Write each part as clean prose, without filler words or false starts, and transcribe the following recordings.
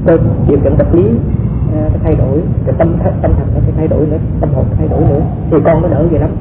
Rồi điều kiện vật lý nó thay đổi, cái tâm thần nó sẽ thay đổi nữa, tâm hồn thay đổi nữa, thì con nó đỡ vậy lắm.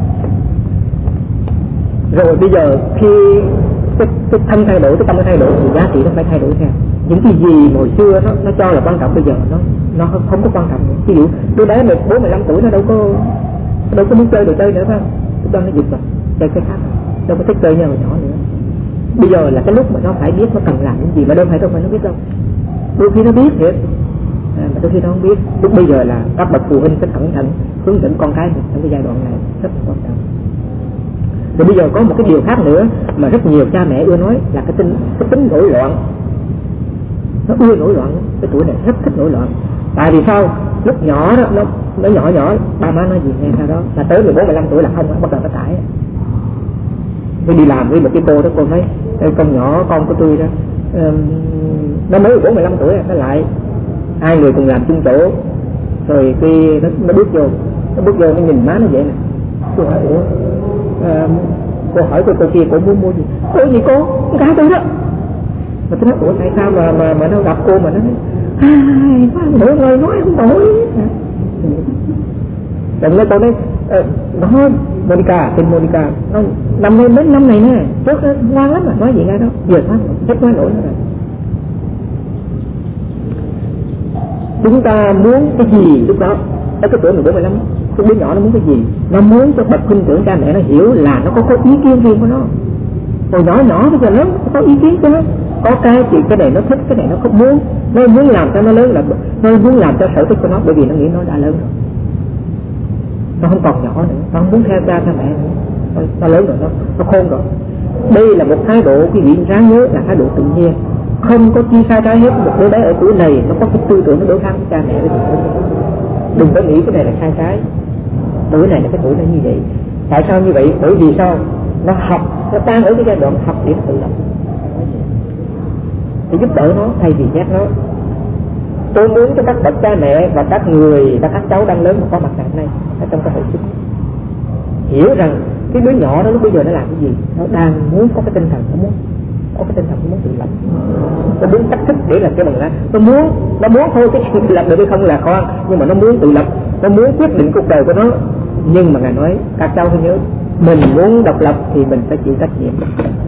Rồi bây giờ khi cái thân thay đổi, cái tâm nó thay đổi thì giá trị nó phải thay đổi theo. Những cái gì hồi xưa nó cho là quan trọng bây giờ nó không có quan trọng nữa. Ví dụ đứa bé 14-15 tuổi nó đâu có muốn chơi đồ chơi nữa phải không? Lúc đó nó giật rồi, chơi cái khác, đâu có thích chơi như hồi nhỏ nữa. Bây giờ là cái lúc mà nó phải biết nó cần làm những gì, mà đâu phải nó biết đâu. Đôi khi nó biết thiệt, mà đôi khi nó không biết. Lúc bây giờ là các bậc phụ huynh phải cẩn thận hướng dẫn con cái mình trong cái giai đoạn này rất là quan trọng. Rồi bây giờ có một cái điều khác nữa mà rất nhiều cha mẹ ưa nói là cái tính nổi loạn. Nó ưa nổi loạn, cái tuổi này rất thích nổi loạn. Tại vì sao? Lúc nhỏ đó nó nhỏ ba má nói gì nghe sao đó, là tới 14-15 tuổi là không, bắt đầu nó cãi. Tôi đi làm với một cái cô đó, cô nói con nhỏ con của tôi đó, nó mới 14-15 tuổi nó lại hai người cùng làm chung chỗ, rồi khi nó bước vô nó nhìn má nó vậy nè. Tôi hỏi cô hỏi cô kia cô muốn mua gì? Cô gì cô? Con gái tôi đó. Mà tôi nói tại sao mà nó gặp cô mà nó nói mỗi người nói không nổi. Rồi nghe cô nói nó Monica, tên Monica, nó năm này nè, trước đó ngoan lắm mà nói gì ngay đó, giờ thoát hết nói nổi nữa rồi. Chúng ta muốn cái gì lúc đó, ở cái tuổi 14-15, cái đứa nhỏ nó muốn cái gì, nó muốn cho bậc huynh trưởng cha mẹ nó hiểu là nó có ý kiến riêng của nó. Hồi nhỏ bây giờ lớn nó có ý kiến của nó, có cái thì cái này nó thích, cái này nó không muốn, nó muốn làm cho nó lớn, là nó muốn làm cho sở thích của nó, bởi vì nó nghĩ nó đã lớn rồi, nó không còn nhỏ nữa, nó không muốn theo cha mẹ nữa, nó lớn rồi, nó khôn rồi. Đây là một thái độ, quý vị ráng nhớ là thái độ tự nhiên, không có chi sai trái hết. Một đứa bé ở tuổi này nó có cái tư tưởng nó đối kháng với cha mẹ với đừng có nghĩ cái này là sai trái. Tuổi này là cái tuổi nó như vậy. Tại sao như vậy? Bởi vì sao? Nó học, nó đang ở cái giai đoạn học để tự lập, để giúp đỡ nó thay vì ghét nó. Tôi muốn cho các bậc cha mẹ và các người và các cháu đang lớn mà có mặt ngày hôm nay ở trong cái hội chúng hiểu rằng cái đứa nhỏ đó lúc bây giờ nó làm cái gì, nó đang muốn có cái tinh thần, nó muốn có cái tinh thần, nó muốn tự lập, nó muốn cách thức để làm cho bằng lá, nó muốn thôi cái chuyện tự lập được hay không là khoan, nhưng mà nó muốn tự lập, nó muốn quyết định cuộc đời của nó. Nhưng mà ngài nói các cháu phải nhớ, mình muốn độc lập thì mình phải chịu trách nhiệm.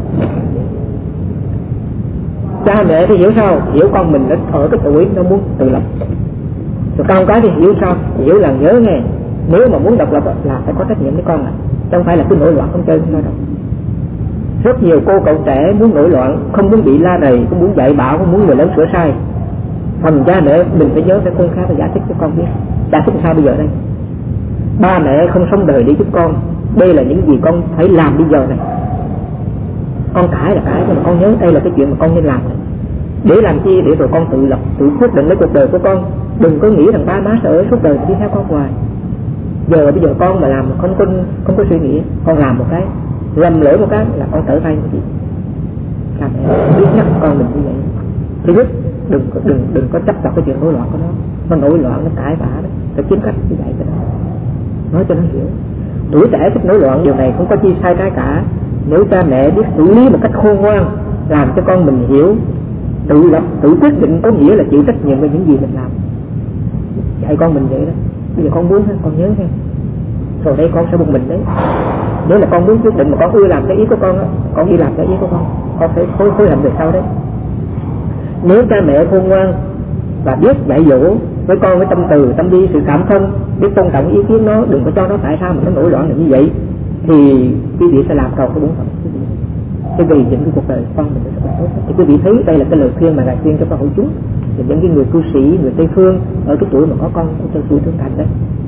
Cha mẹ thì hiểu sao? Hiểu con mình ở cái tuổi nó muốn tự lập. Rồi con cái thì hiểu sao? Hiểu là nhớ nghe, nếu mà muốn độc lập là phải có trách nhiệm với con, không phải là cứ nổi loạn không chơi không đâu. Rất nhiều cô cậu trẻ muốn nổi loạn, không muốn bị la rầy, không muốn dạy bảo, không muốn người lớn sửa sai. Thành cha mẹ mình phải nhớ, phải khôn khéo và giải thích cho con biết. Giải thích sao bây giờ đây? Ba mẹ không sống đời để giúp con, đây là những gì con phải làm bây giờ này. Con cãi là cãi, nhưng mà con nhớ đây là cái chuyện mà con nên làm này. Để làm chi? Để rồi con tự lập, tự quyết định lấy cuộc đời của con. Đừng có nghĩ rằng ba má sẽ ở suốt đời đi theo con hoài. Giờ bây giờ con mà làm không có suy nghĩ, con làm một cái lầm lỗi một cái là con trở thành cái gì? Cha mẹ biết nhắc con mình như vậy. Thứ nhất, đừng có chấp vào cái chuyện nổi loạn của nó nổi loạn, nó cãi vã đó, phải kiếm cách như vậy cho nó, nói cho nó hiểu. Tuổi trẻ thích nổi loạn, điều này không có chi sai trái cả. Nếu cha mẹ biết xử lý một cách khôn ngoan, làm cho con mình hiểu, tự lập, tự quyết định, có nghĩa là chịu trách nhiệm về những gì mình làm. Dạy con mình vậy đó. Bây giờ con muốn con nhớ ha, rồi đây con sẽ một mình đấy. Nếu là con muốn quyết định mà con ưa làm cái ý của con á, con đi làm cái ý của con phải phối hợp về sau đấy. Nếu cha mẹ khôn ngoan và biết dạy dỗ với con với tâm từ, tâm đi, sự cảm thông, biết tôn trọng ý kiến nó, đừng có cho nó tại sao mà nó nổi loạn là như vậy, thì quý vị sẽ làm cầu cái bổn phận cái vì những cái cuộc đời con mình sẽ tốt. Thì quý vị thấy đây là cái lời khuyên mà ngài khuyên cho các hội chúng, thì những cái người cư sĩ, người Tây phương ở cái tuổi mà có con trong tuổi trưởng thành đấy.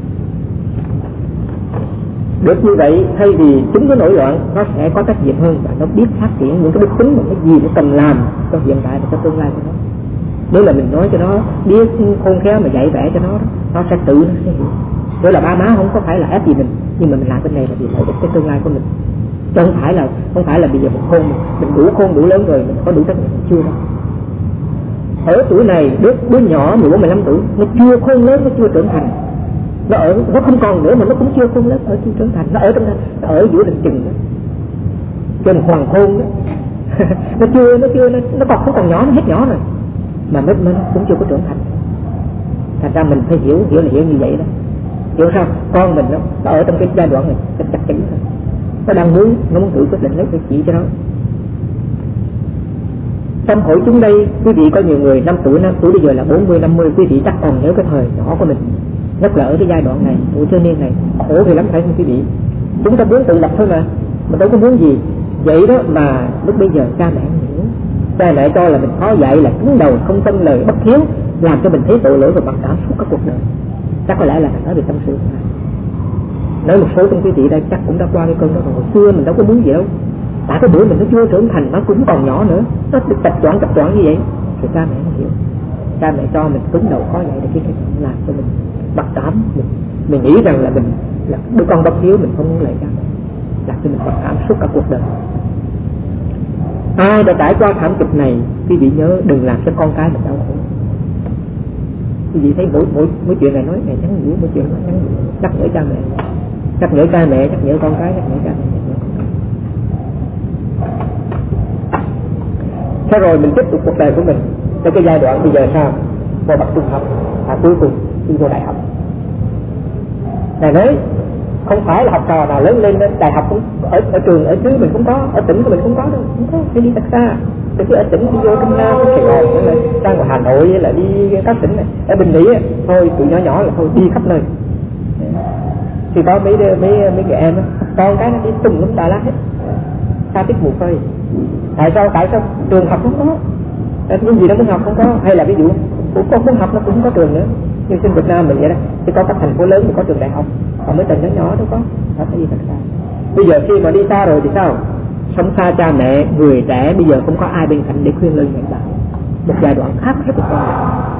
Được như vậy, thay vì chúng có nổi loạn, nó sẽ có trách nhiệm hơn và nó biết phát triển những cái đức tính mà cái gì nó cần làm trong hiện tại và trong tương lai của nó. Nếu là mình nói cho nó biết khôn khéo mà dạy vẽ cho nó sẽ tự nó sẽ hiểu. Đó là ba má không có phải là ép gì mình, nhưng mà mình làm cái này là vì lợi ích cái tương lai của mình. Chứ không phải là bây giờ mình đủ khôn đủ lớn rồi mình có đủ trách nhiệm, chưa đâu. Ở tuổi này đứa nhỏ 14-15 tuổi nó chưa khôn lớn, nó chưa trưởng thành, nó không còn nữa mà nó cũng chưa khôn lớn, ở chưa trưởng thành, nó ở giữa đường chừng đó, trên hoàng khôn đó. nó còn nhỏ, nó hết nhỏ rồi. mà nó cũng chưa có trưởng thành. Thành ra mình phải hiểu là hiểu như vậy đó. Hiểu sao? Con mình nó ở trong cái giai đoạn này chắc chắn thôi. Nó muốn tự quyết định lấy cái chỉ cho nó. Trong hội chúng đây, quý vị có nhiều người 5 tuổi bây giờ là 40, 50, quý vị chắc còn nhớ cái thời nhỏ của mình, nhất là ở cái giai đoạn này, tuổi thanh niên này, khổ thì lắm phải không quý vị? Chúng ta muốn tự lập thôi mà, mình đâu có muốn gì. Vậy đó mà lúc bây giờ cha mẹ không hiểu, cha mẹ cho là mình khó dạy, là cứng đầu, không tin lời, bất hiếu, làm cho mình thấy tội lỗi và mặc cảm suốt cả cuộc đời. Chắc có lẽ là nói về tâm sự này. Nói một số trong quý vị đây chắc cũng đã qua cái cơn đó rồi. Hồi xưa mình đâu có muốn gì đâu, tại cái bữa mình nó chưa trưởng thành, nó cũng còn nhỏ nữa, nó chập choạng như vậy, thì cha mẹ không hiểu. Cha mẹ cho mình cứng đầu khó dạy, để cái làm cho mình mặc cảm, mình nghĩ rằng là mình là đứa con bất hiếu, mình không muốn lại cha mẹ, làm cho mình mặc cảm suốt cả cuộc đời. Ai đã trải qua thảm kịch này, quý vị nhớ đừng làm cho con cái mình đau khổ. Quý vị thấy mỗi chuyện này nói này nhắn nhủ, mỗi chuyện nói nhắn nhủ, nhắc nhở cha mẹ, nhắc nhở cha mẹ, nhắc nhở con cái, nhắc nhở cha mẹ, nhắc nhở con cái. Thế rồi mình tiếp tục cuộc đời của mình tới cái giai đoạn bây giờ sao? Vào bậc trung học, cuối cùng đi vô đại học. Này nói không phải là học trò nào lớn lên đại học cũng ở trường ở dưới mình cũng có, ở tỉnh của mình cũng có đâu, không có, phải đi thật xa. Từ khi ở tỉnh đi vô trong Nam, Sài Gòn, hay là sang ngoài Hà Nội, hay là đi các tỉnh này, ở Bình Mỹ, thôi tụi nhỏ là thôi đi khắp nơi. Thì có mấy người em á, con cái nó đi tùm lum Đà Lạt hết, xa tiếp mù phơi. Tại sao trường học không có, những gì nó muốn học không có, hay là ví dụ con muốn học nó cũng không có trường nữa. Như trên Việt Nam mình vậy đó, thì có các thành phố lớn thì có trường đại học, còn mấy tỉnh nhỏ đâu có, nó phải đi thật xa. Bây giờ khi mà đi xa rồi thì sao? Sống xa cha mẹ, người trẻ bây giờ không có ai bên cạnh để khuyên lơn dạy bảo. Một giai đoạn khác rất là quan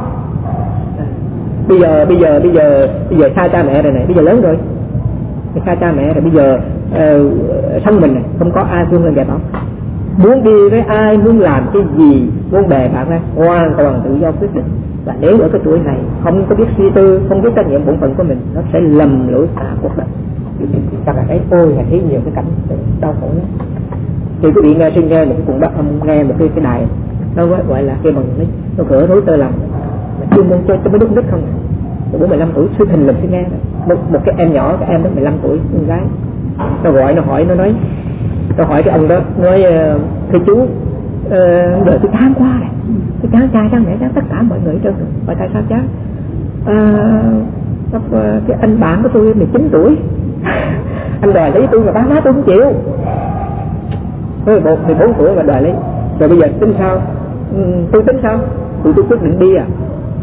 trọng. Bây giờ xa cha mẹ rồi này, bây giờ lớn rồi, xa cha mẹ rồi, bây giờ thân mình này, không có ai khuyên lơn dạy bảo. Muốn đi với ai, muốn làm cái gì, muốn bè bạn ra, hoàn toàn tự do quyết định. Và nếu ở cái tuổi này không có biết suy tư, không biết trách nhiệm bổn phận của mình, nó sẽ lầm lỗi cả cuộc đời. Ta là thấy ôi là thấy nhiều cái cảnh đau khổ lắm. Thì quý vị nghe một cái cuộn âm, nghe một cái đài, nó gọi là cái bằng nó cửa nối tơ lòng, chuyên môn cho mấy đứa con nít không. 15 tuổi sư thình lình sẽ nghe một cái em nhỏ, cái em đó 15 tuổi, con gái, nó gọi, nó hỏi, nó nói, tôi hỏi cái ông đó, nói thưa chú, đời tôi chán quá này, tôi chán trai chán mẹ chán tất cả mọi người trơn rồi, hỏi tại sao chán? Cái anh bạn của tôi 19 tuổi, anh đòi lấy tôi mà má tôi không chịu. 14 tuổi mà đòi lấy, rồi bây giờ tính sao? Tôi tính sao? Tôi quyết định đi à?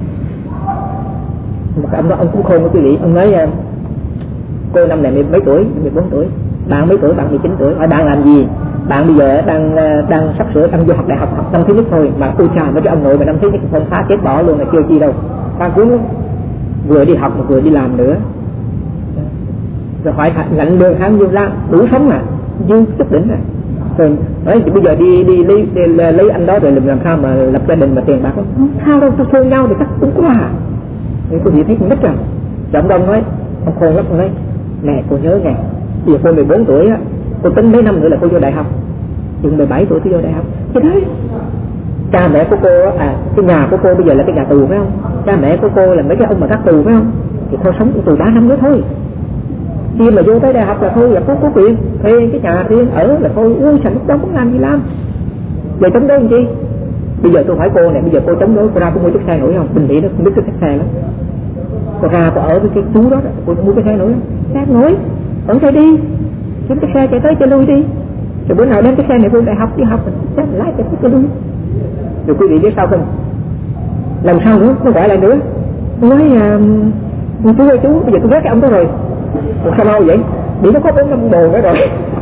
Mà ông đó ông cũng khôn với quý vị, ông nói cô năm này mấy tuổi? 14 tuổi. Bạn mấy tuổi? Bạn 19 tuổi. Hỏi bạn làm gì? Bạn bây giờ đang sắp sửa đang vô học đại học, học năm thứ nhất thôi mà ôi chà, với cái ông nội mà năm thứ nhất không phá chết bỏ luôn là chưa chi đâu, phá cuốn lắm. Vừa đi học mà vừa đi làm nữa. Rồi hỏi lãnh lương tháng nhiêu la, đủ sống mà, dư chút đỉnh rồi. Rồi nói bây giờ đi lấy anh đó rồi làm sao mà lập gia đình mà tiền bạc không? Sao đâu, tôi thương nhau thì chắc cũng có à. Thì cô vị thấy cũng rất rằng, ông Đông nói, ông khôn lắm, ông nói, nè cô nhớ nè, bây giờ cô 14 tuổi á, cô tính mấy năm nữa là cô vô đại học, chừng 17 tuổi tôi vô đại học. Thì đấy, cha mẹ của cô á, cái nhà của cô bây giờ là cái nhà tù phải không? Cha mẹ của cô là mấy cái ông mà các tù phải không? Thì thôi sống tù 3 năm nữa thôi. Khi mà vô tới đại học là thôi là có quyền thuê cái nhà riêng ở là thôi, ui sao lúc đó muốn làm gì làm. Giờ chống đối làm chi? Bây giờ tôi hỏi cô này, bây giờ cô chống đối, cô ra cô mua chiếc xe nổi không? Bình Mỹ nó không biết cái xe lắm. Cô ra cô ở với cái chú đó, cô mua cái xe nổi không? Xe nổi, ở xe đi, kiếm cái xe chạy tới chạy lui đi. Rồi bữa nào đem cái xe này vô đại học đi học, xe lái chạy tới chạy lui. Rồi quý vị biết sao không? Làm sao nữa? Nó gọi lại nữa. Nó nói chú ơi chú, bây giờ tôi ghét cái ông đó rồi. Một sao mau vậy? Bị nó có 4-5 đồ nữa rồi.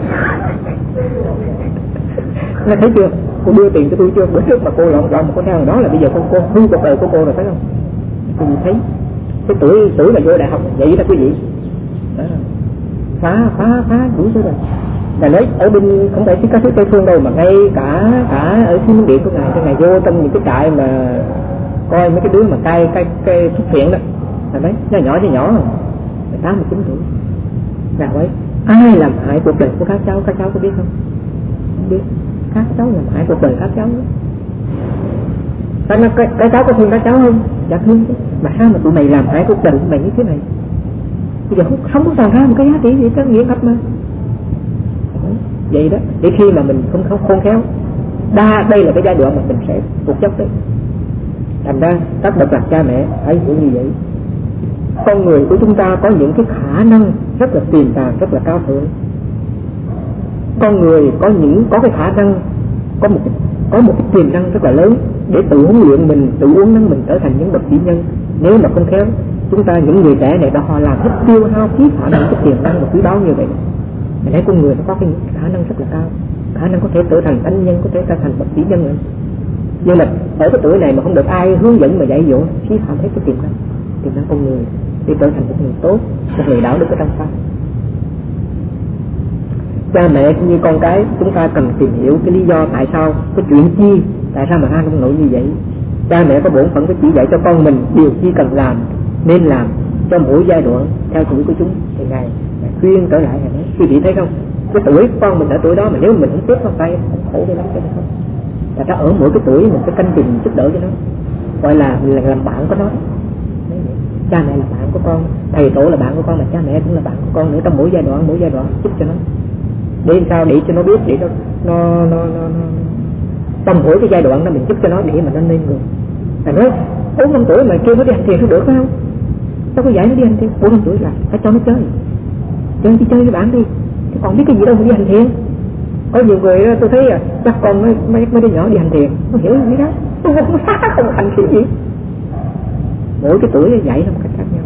Nghe thấy chưa? Cô đưa tiền cho tôi chưa? Bữa trước mà cô lộn một con heo đó là bây giờ cô hư cuộc đời của cô rồi phải không? Quý vị thấy cái tuổi mà vô đại học vậy đó quý vị. Đó. Phá đủ số rồi. Là nói ở bên không phải chỉ có Tây Phương đâu mà ngay cả ở xứ Miến Điện của ngài vô trong những cái trại mà coi mấy cái đứa mà cai thuốc phiện đó. Là đấy, nhỏ 18-19 tuổi. Nào ấy, ai làm hại cuộc đời của các cháu có biết không? Không biết. Các cháu làm hại cuộc đời các cháu. Ta nói cái cháu có thương các cháu không? Dạ thương chứ. Mà sao mà tụi mày làm hại cuộc đời của mày như thế này? Bây giờ không có tạo ra một cái giá trị gì, cái nghĩa thật mà. Vậy đó, để khi mà mình không khôn khéo, đây là cái giai đoạn mà mình sẽ tụt dốc đấy. Thành ra các bậc làm cha mẹ phải hiểu như vậy. Con người của chúng ta có những cái khả năng rất là tiềm tàng, rất là cao thượng. Con người có cái khả năng, có một cái tiềm năng rất là lớn để tự huấn luyện mình, tự uốn nắn mình trở thành những bậc vĩ nhân. Nếu mà không khéo, chúng ta những người trẻ này họ làm hết tiêu hao phí phạm những cái tiềm năng và quý báu như vậy. Mình thấy con người nó có cái khả năng rất là cao, khả năng có thể trở thành thánh nhân, có thể trở thành bậc vĩ nhân nữa. Nhưng mà ở cái tuổi này mà không được ai hướng dẫn mà dạy dỗ, phí phạm hết cái tiềm năng con người để trở thành một người tốt, một người đạo đức ở trong xã. Cha mẹ cũng như con cái, chúng ta cần tìm hiểu cái lý do tại sao, cái chuyện chi, tại sao mà hai ông nội như vậy. Cha mẹ có bổn phận phải chỉ dạy cho con mình điều chi cần làm, nên làm cho mỗi giai đoạn theo tuổi của chúng. Thì Ngài khuyên trở lại này, quý vị thấy không? Cái tuổi con mình ở tuổi đó mà nếu mình không tiếp con tay, khổ với lắm cái này không. Và ta ở mỗi cái tuổi mình phải canh chừng giúp đỡ cho nó, gọi là làm bạn của nó. Cha mẹ là bạn của con, thầy tổ là bạn của con, mà cha mẹ cũng là bạn của con nữa trong mỗi giai đoạn giúp cho nó. Để sao để cho nó biết, để nó trong mỗi cái giai đoạn đó mình giúp cho nó để mà nó nên người. Phải nói 4-5 tuổi mà kêu nó đi hành thiền nó được phải không? Sao có dạy nó đi hành thiền? 4-5 tuổi là phải cho nó chơi với bạn đi, chứ còn biết cái gì đâu mà đi hành thiền. Có nhiều người đó, tôi thấy chắc con mấy đứa nhỏ đi hành thiền nó hiểu gì đó, tôi không xác không hành thiền gì. Mỗi cái tuổi dạy nó một cách khác nhau.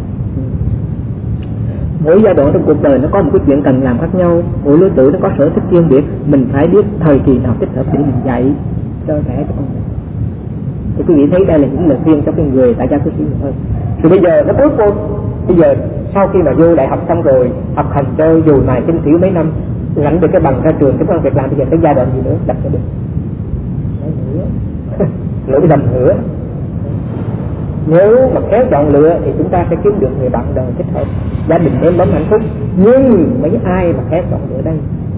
Mỗi giai đoạn trong cuộc đời nó có một cái chuyện cần làm khác nhau, mỗi lứa tuổi nó có sở thích riêng biệt, mình phải biết thời kỳ nào thích hợp để mình dạy cho trẻ cho con mình. Thì quý vị thấy đây là những lời khuyên cho cái người tại gia cư sĩ nhiều hơn. Thì bây giờ nó tốt cô, bây giờ sau khi mà vô đại học xong rồi, học hành cho dù này kinh thiếu mấy năm, lãnh được cái bằng ra trường, cái công việc làm, bây giờ cái giai đoạn gì nữa đặt cho được lỗi lầm nữa. Nếu mà khéo chọn lựa thì chúng ta sẽ kiếm được người bạn đời thích hợp, gia đình êm bấm hạnh phúc. Nhưng mấy ai mà khéo chọn lựa đây,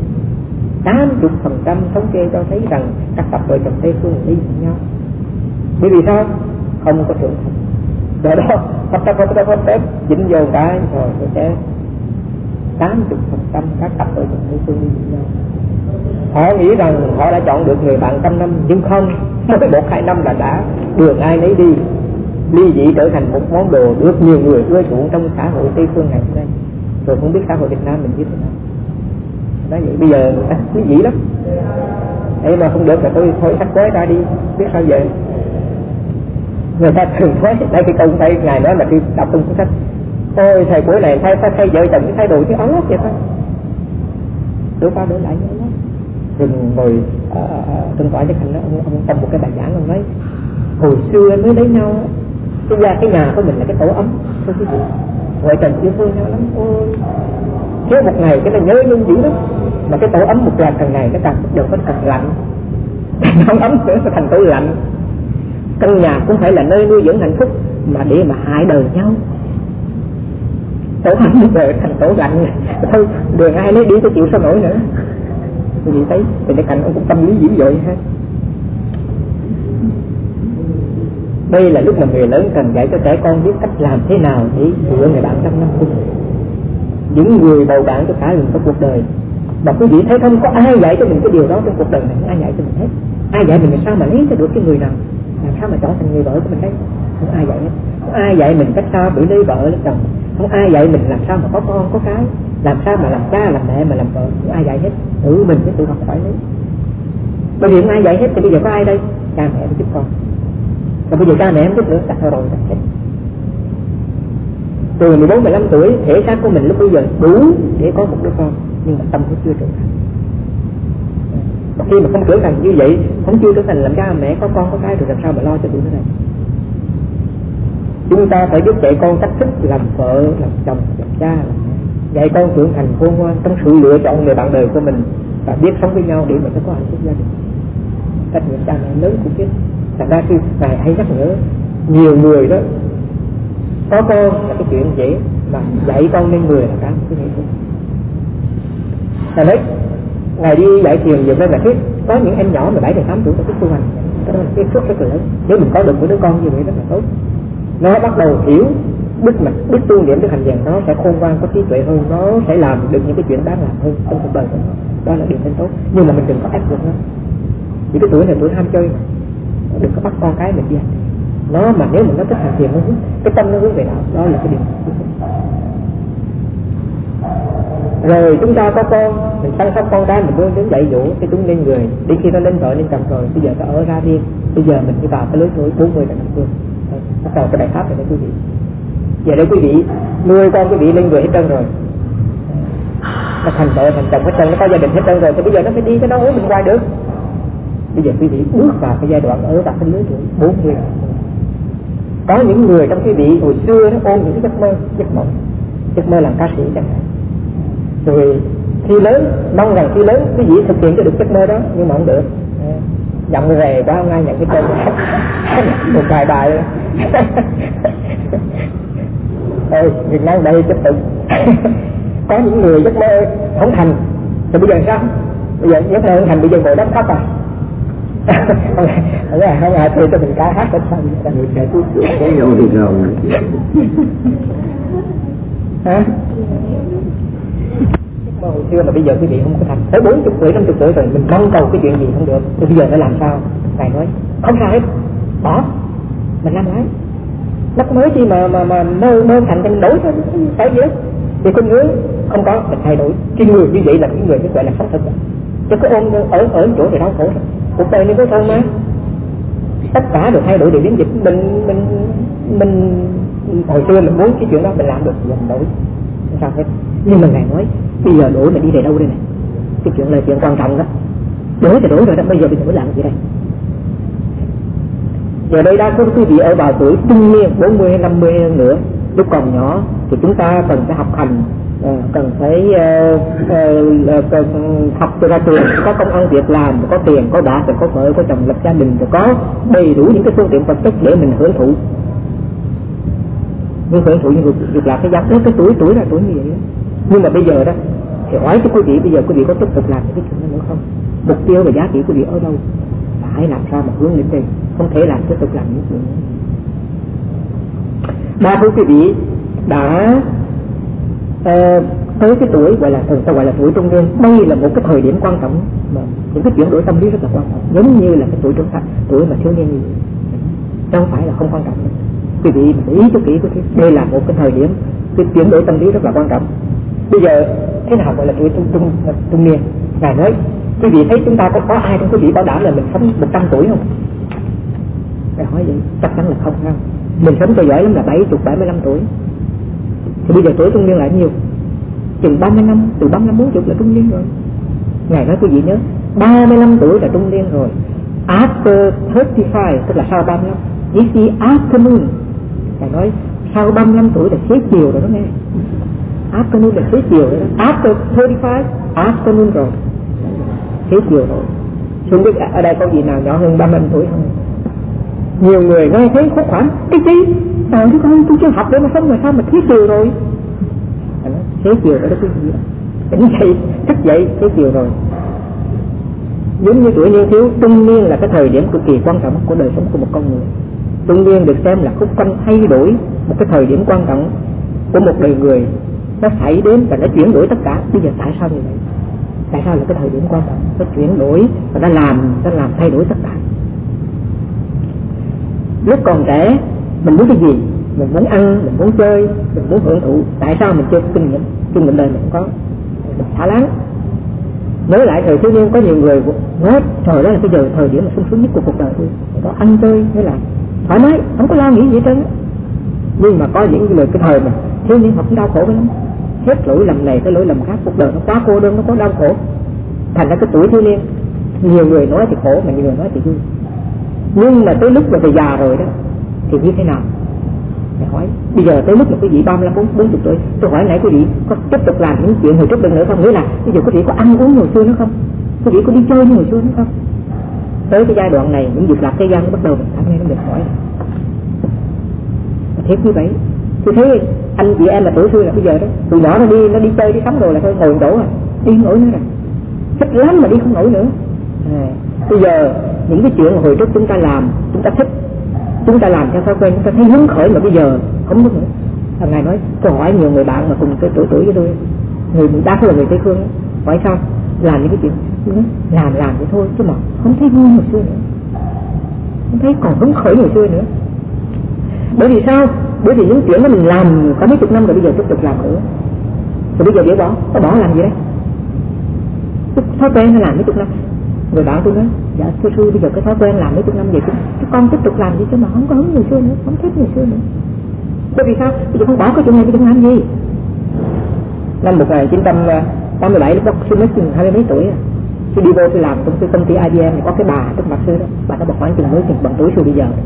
80% thống kê cho thấy rằng các cặp vợ chồng Tây phương ly dị nhau. Bởi vì sao? Không có trưởng thành. Rồi đó, phát tép dính vô cái rồi sẽ 80% các cặp vợ chồng Tây phương ly dị nhau. Họ nghĩ rằng họ đã chọn được người bạn trăm năm, nhưng không, mới 1-2 năm là đã đường ai nấy đi, ly dị trở thành một món đồ được nhiều người ưa chuộng trong xã hội Tây phương ngày hôm nay. Rồi không biết xã hội Việt Nam mình như thế nào. Nói vậy bây giờ quý vị lắm. Thế mà không được là tôi thôi sách quế ra đi, biết sao vậy. Người ta thường nói, đây cái câu thầy ngài nói là khi đọc trong cuốn sách, ôi thầy cuối này thay vợ chồng cái thay đổi cái áo lót vậy thôi. Đổ qua đổ lại nhau lắm. Rồi ngồi trên tòa chắc thành ông trong một cái bài giảng ông nói, hồi xưa mới lấy nhau, cái nhà của mình là cái tổ ấm, thôi quý vị, vợ chồng yêu thương nhau lắm. Ôi, chứ một ngày cái này nhớ nhung dữ lắm, mà cái tổ ấm một lần càng ngày cái càng đều có càng lạnh, không ấm nữa thành tổ lạnh. Căn nhà cũng phải là nơi nuôi dưỡng hạnh phúc, mà để mà hại đời nhau, tổ ấm rồi thành tổ lạnh, thôi đường ai lấy đi tôi chịu sao nổi nữa. Quý vị thấy thì cái cảnh ông cũng tâm lý dữ dội ha. Đây là lúc mà người lớn cần dạy cho trẻ con biết cách làm thế nào để lựa người bạn trăm năm cùng, những người bầu bạn cho cả mình trong cuộc đời. Mà quý vị thấy không có ai dạy cho mình cái điều đó trong cuộc đời này, ai dạy cho mình hết. Ai dạy mình làm sao mà lấy cho được cái người nào, làm sao mà trở thành người vợ của mình đấy, không ai dạy hết. Không ai dạy mình cách sao để lấy vợ lấy chồng, không ai dạy mình làm sao mà có con có cái, làm sao mà làm cha làm mẹ mà làm vợ, không ai dạy hết. Tự mình phải tự học hỏi lấy. Bởi vì không ai dạy hết thì bây giờ có ai đây? Cha mẹ phải giúp con. Còn bây giờ cha mẹ không giúp nữa, đặt thôi rồi đặt hết. Từ 14-15 tuổi, thể xác của mình lúc bây giờ đủ để có một đứa con, nhưng mà tâm cũng chưa trưởng thành. Và khi mà không trưởng thành như vậy, không chưa trưởng thành làm cha mẹ có con có cái rồi làm sao mà lo cho tụi nó này. Chúng ta phải giúp dạy con cách thức làm vợ, làm chồng, làm cha, làm mẹ. Dạy con trưởng thành khôn ngoan trong sự lựa chọn người bạn đời của mình, và biết sống với nhau để mình có hạnh phúc gia đình. Trách nhiệm cha mẹ lớn cũng biết. Thành ra khi Ngài hay nhắc nhở nhiều người đó, có con là cái chuyện dễ, mà dạy con nên người là cái nghệ thuật. Thành đấy, Ngài đi dạy thiền nhiều nơi là thiết có những em nhỏ 17-18 tuổi có thích tu hành, cái đó là cái phước rất là lớn. Nếu mình có được một đứa con như vậy rất là tốt, nó bắt đầu hiểu biết tu niệm đức hành thiền, nó sẽ khôn ngoan, có trí tuệ hơn, nó sẽ làm được những cái chuyện đáng làm hơn trong cuộc đời của nó. Đó là điều nên tốt. Nhưng mà mình đừng có ép buộc nó. Vì cái tuổi này tuổi ham chơi mà, đừng có bắt con cái mình đi hành nó. Mà nếu mình nó thích hành thiền, nó cái tâm nó hướng về đó là cái điều. Rồi chúng ta có con, mình chăm sóc con cái, mình đến dạy dỗ cái chúng lên người. Đến khi nó lên vợ lên chồng rồi, bây giờ nó ở ra riêng. Bây giờ mình đi vào cái lứa tuổi 40 là 50. Bắt đầu cái đại pháp này đó quý vị. Giờ đây quý vị nuôi con quý vị lên người hết trơn rồi, nó thành vợ thành chồng hết trơn, nó có gia đình hết trơn rồi, thì bây giờ nó phải đi cái đó mình hoài được. Bây giờ quý vị bước vào cái giai đoạn ở tại cái lứa tuổi 40. Có những người trong quý vị hồi xưa nó ôm những giấc mơ làm ca sĩ chẳng hạn, rồi khi lớn mong rằng khi lớn quý vị thực hiện cho được giấc mơ đó, nhưng mà không được. Giọng rè quá không ai nhận cái tên một vài bài Việt Nam đây chấp tục. Có những người giấc mơ không thành, thì bây giờ sao? Bây giờ giấc mơ không thành, bây giờ ngồi đắp khóc à? Không ai thuê cho mình ca hát hết sao? Người sẽ cứu chữa cái nhau thì rồi hả? Giấc mơ hồi xưa mà bây giờ quý vị không có thành, tới 40 tuổi 50 tuổi rồi mình mong cầu cái chuyện gì không được, thì bây giờ phải làm sao? Ngài nói không sao hết, bỏ, mình làm lại. Đất mới chi mà mơ thành thành đổi thôi, phải gì đó. Thì con hướng không có, mình thay đổi. Cái người như vậy là những người gọi là sống thực. Chứ có ôm ở chỗ thì đau khổ rồi. Cuộc đời như có thân mà, tất cả được thay đổi đều biến dịch. Mình hồi xưa mình muốn cái chuyện đó mình làm được, mình đổi không sao hết. Nhưng mà ngài nói bây giờ đổi mình đi về đâu đây này? Cái chuyện là chuyện quan trọng đó. Đổi thì đổi rồi đó, bây giờ mình phải làm gì đây? Giờ đây đã có quý vị ở vào tuổi trung niên 40 hay 50 nữa, lúc còn nhỏ thì chúng ta cần phải học hành, cần phải học cho ra trường, có công ăn việc làm, có tiền, có bạc, có vợ, có chồng, lập gia đình, rồi có đầy đủ những cái phương tiện vật chất để mình hưởng thụ. Nhưng hưởng thụ như việc là cái giá cái tuổi là tuổi như vậy đó. Nhưng mà bây giờ đó thì hỏi cho quý vị, bây giờ quý vị có tiếp tục làm cái chuyện đó nữa không? Mục tiêu và giá trị quý vị ở đâu? Phải làm sao mà hướng đến đây, không thể làm tiếp tục làm những chuyện nữa. Đa số quý vị đã tới cái tuổi gọi là thường ta gọi là tuổi trung niên. Đây là một cái thời điểm quan trọng mà những cái chuyển đổi tâm lý rất là quan trọng, giống như là cái tuổi trưởng thành, tuổi mà thiếu niên như vậy. Không phải là không quan trọng. Quý vị để ý cho kỹ, đây là một cái thời điểm cái chuyển đổi tâm lý rất là quan trọng. Bây giờ thế nào gọi là tuổi trung niên? Ngài nói quý vị thấy chúng ta có ai trong quý vị bảo đảm là mình sống 100 tuổi không? Ngài hỏi vậy chắc chắn là không. Mình sống cho giỏi lắm là 70, 75 tuổi. Thì bây giờ tuổi trung niên là nhiêu? Chừng 30 năm, từ 35, 40 là trung niên rồi. Ngài nói quý vị nhớ 35 tuổi là trung niên rồi. After 35 tức là sau 35. This is afternoon. Ngài nói sau 35 tuổi là xế chiều rồi đó nghe. Afternoon là xế chiều rồi đó. After 35 afternoon rồi, xế chiều rồi. Không biết ở đây có gì nào nhỏ hơn 35 tuổi không? Nhiều người nghe thấy khúc khoảng cái gì? Trời ơi con, tôi chưa học để mà sống rồi sao mà xế chiều rồi? Xế chiều rồi đó quý vị. Tỉnh dậy, thức dậy xế chiều rồi. Giống như tuổi niên thiếu, trung niên là cái thời điểm cực kỳ quan trọng của đời sống của một con người. Trung niên được xem là khúc quanh thay đổi, một cái thời điểm quan trọng của một đời người. Nó xảy đến và nó chuyển đổi tất cả. Bây giờ tại sao như vậy? Tại sao là cái thời điểm quan trọng? Nó chuyển đổi và nó làm thay đổi tất cả. Lúc còn trẻ mình muốn cái gì? Mình muốn ăn, mình muốn chơi, mình muốn hưởng thụ. Tại sao mình chưa có kinh nghiệm đời mình không có? Mình xả láng. Nhớ lại thời thiếu niên có nhiều người nói trời đó là cái giờ thời điểm mà sung sướng nhất của cuộc đời tôi. Đó ăn chơi hay là thoải mái, không có lo nghĩ gì hết trơn. Nhưng mà có những người cái thời mà thiếu niên họ cũng đau khổ lắm. Hết lỗi lầm này tới lỗi lầm khác, cuộc đời nó quá cô đơn, nó có đau khổ. Thành ra cái tuổi thiếu niên nhiều người nói thì khổ mà nhiều người nói thì vui. Nhưng mà tới lúc mà về già rồi đó thì như thế nào? Để hỏi bây giờ tới lúc mà quý vị 35, 40 tuổi, tôi hỏi nãy quý vị có tiếp tục làm những chuyện hồi trước đây nữa không? Nghĩa là bây giờ quý vị có ăn uống hồi xưa nữa không? Quý vị có đi chơi như hồi xưa nữa không? Tới cái giai đoạn này những việc lạc thế gian bắt đầu mình cảm thấy nó mệt mỏi. Thế như vậy tôi thấy anh chị em là tuổi xưa là bây giờ đó tụi nhỏ nó đi chơi đi sắm rồi là thôi ngồi chỗ à, đi không nổi nữa rồi, thích lắm mà đi không nổi nữa. Bây giờ những cái chuyện hồi trước chúng ta làm, chúng ta thích, chúng ta làm theo thói quen, chúng ta thấy hứng khởi, mà bây giờ không thích nữa. Ngài nói, tôi hỏi nhiều người bạn mà cùng cái tuổi với tôi, người đa số là người Tây Phương, hỏi sao làm những cái chuyện làm vậy thôi, chứ mà không thấy vui hồi xưa nữa, không thấy còn hứng khởi hồi xưa nữa. Bởi vì sao? Bởi vì những chuyện đó mình làm có mấy chục năm rồi, bây giờ tiếp tục làm nữa, rồi bây giờ để bỏ, có bỏ làm gì đấy? Thói quen hay làm mấy chục năm. Người bạn tôi nói, dạ thưa bây giờ cái thói quen làm mấy chục năm vậy chứ con tiếp tục làm gì chứ mà không có hứng người xưa nữa, không thích người xưa nữa. Bởi vì sao? Bây giờ không bỏ cái chuyện này, bây giờ làm gì? Năm 1987 lúc đó tôi mới chừng 20 mấy tuổi, tôi đi vô tôi làm trong công ty IBM, có cái bà trong mặt sư đó, bà đã bọc khoảng chừng mới chừng bằng tuổi sư bây giờ.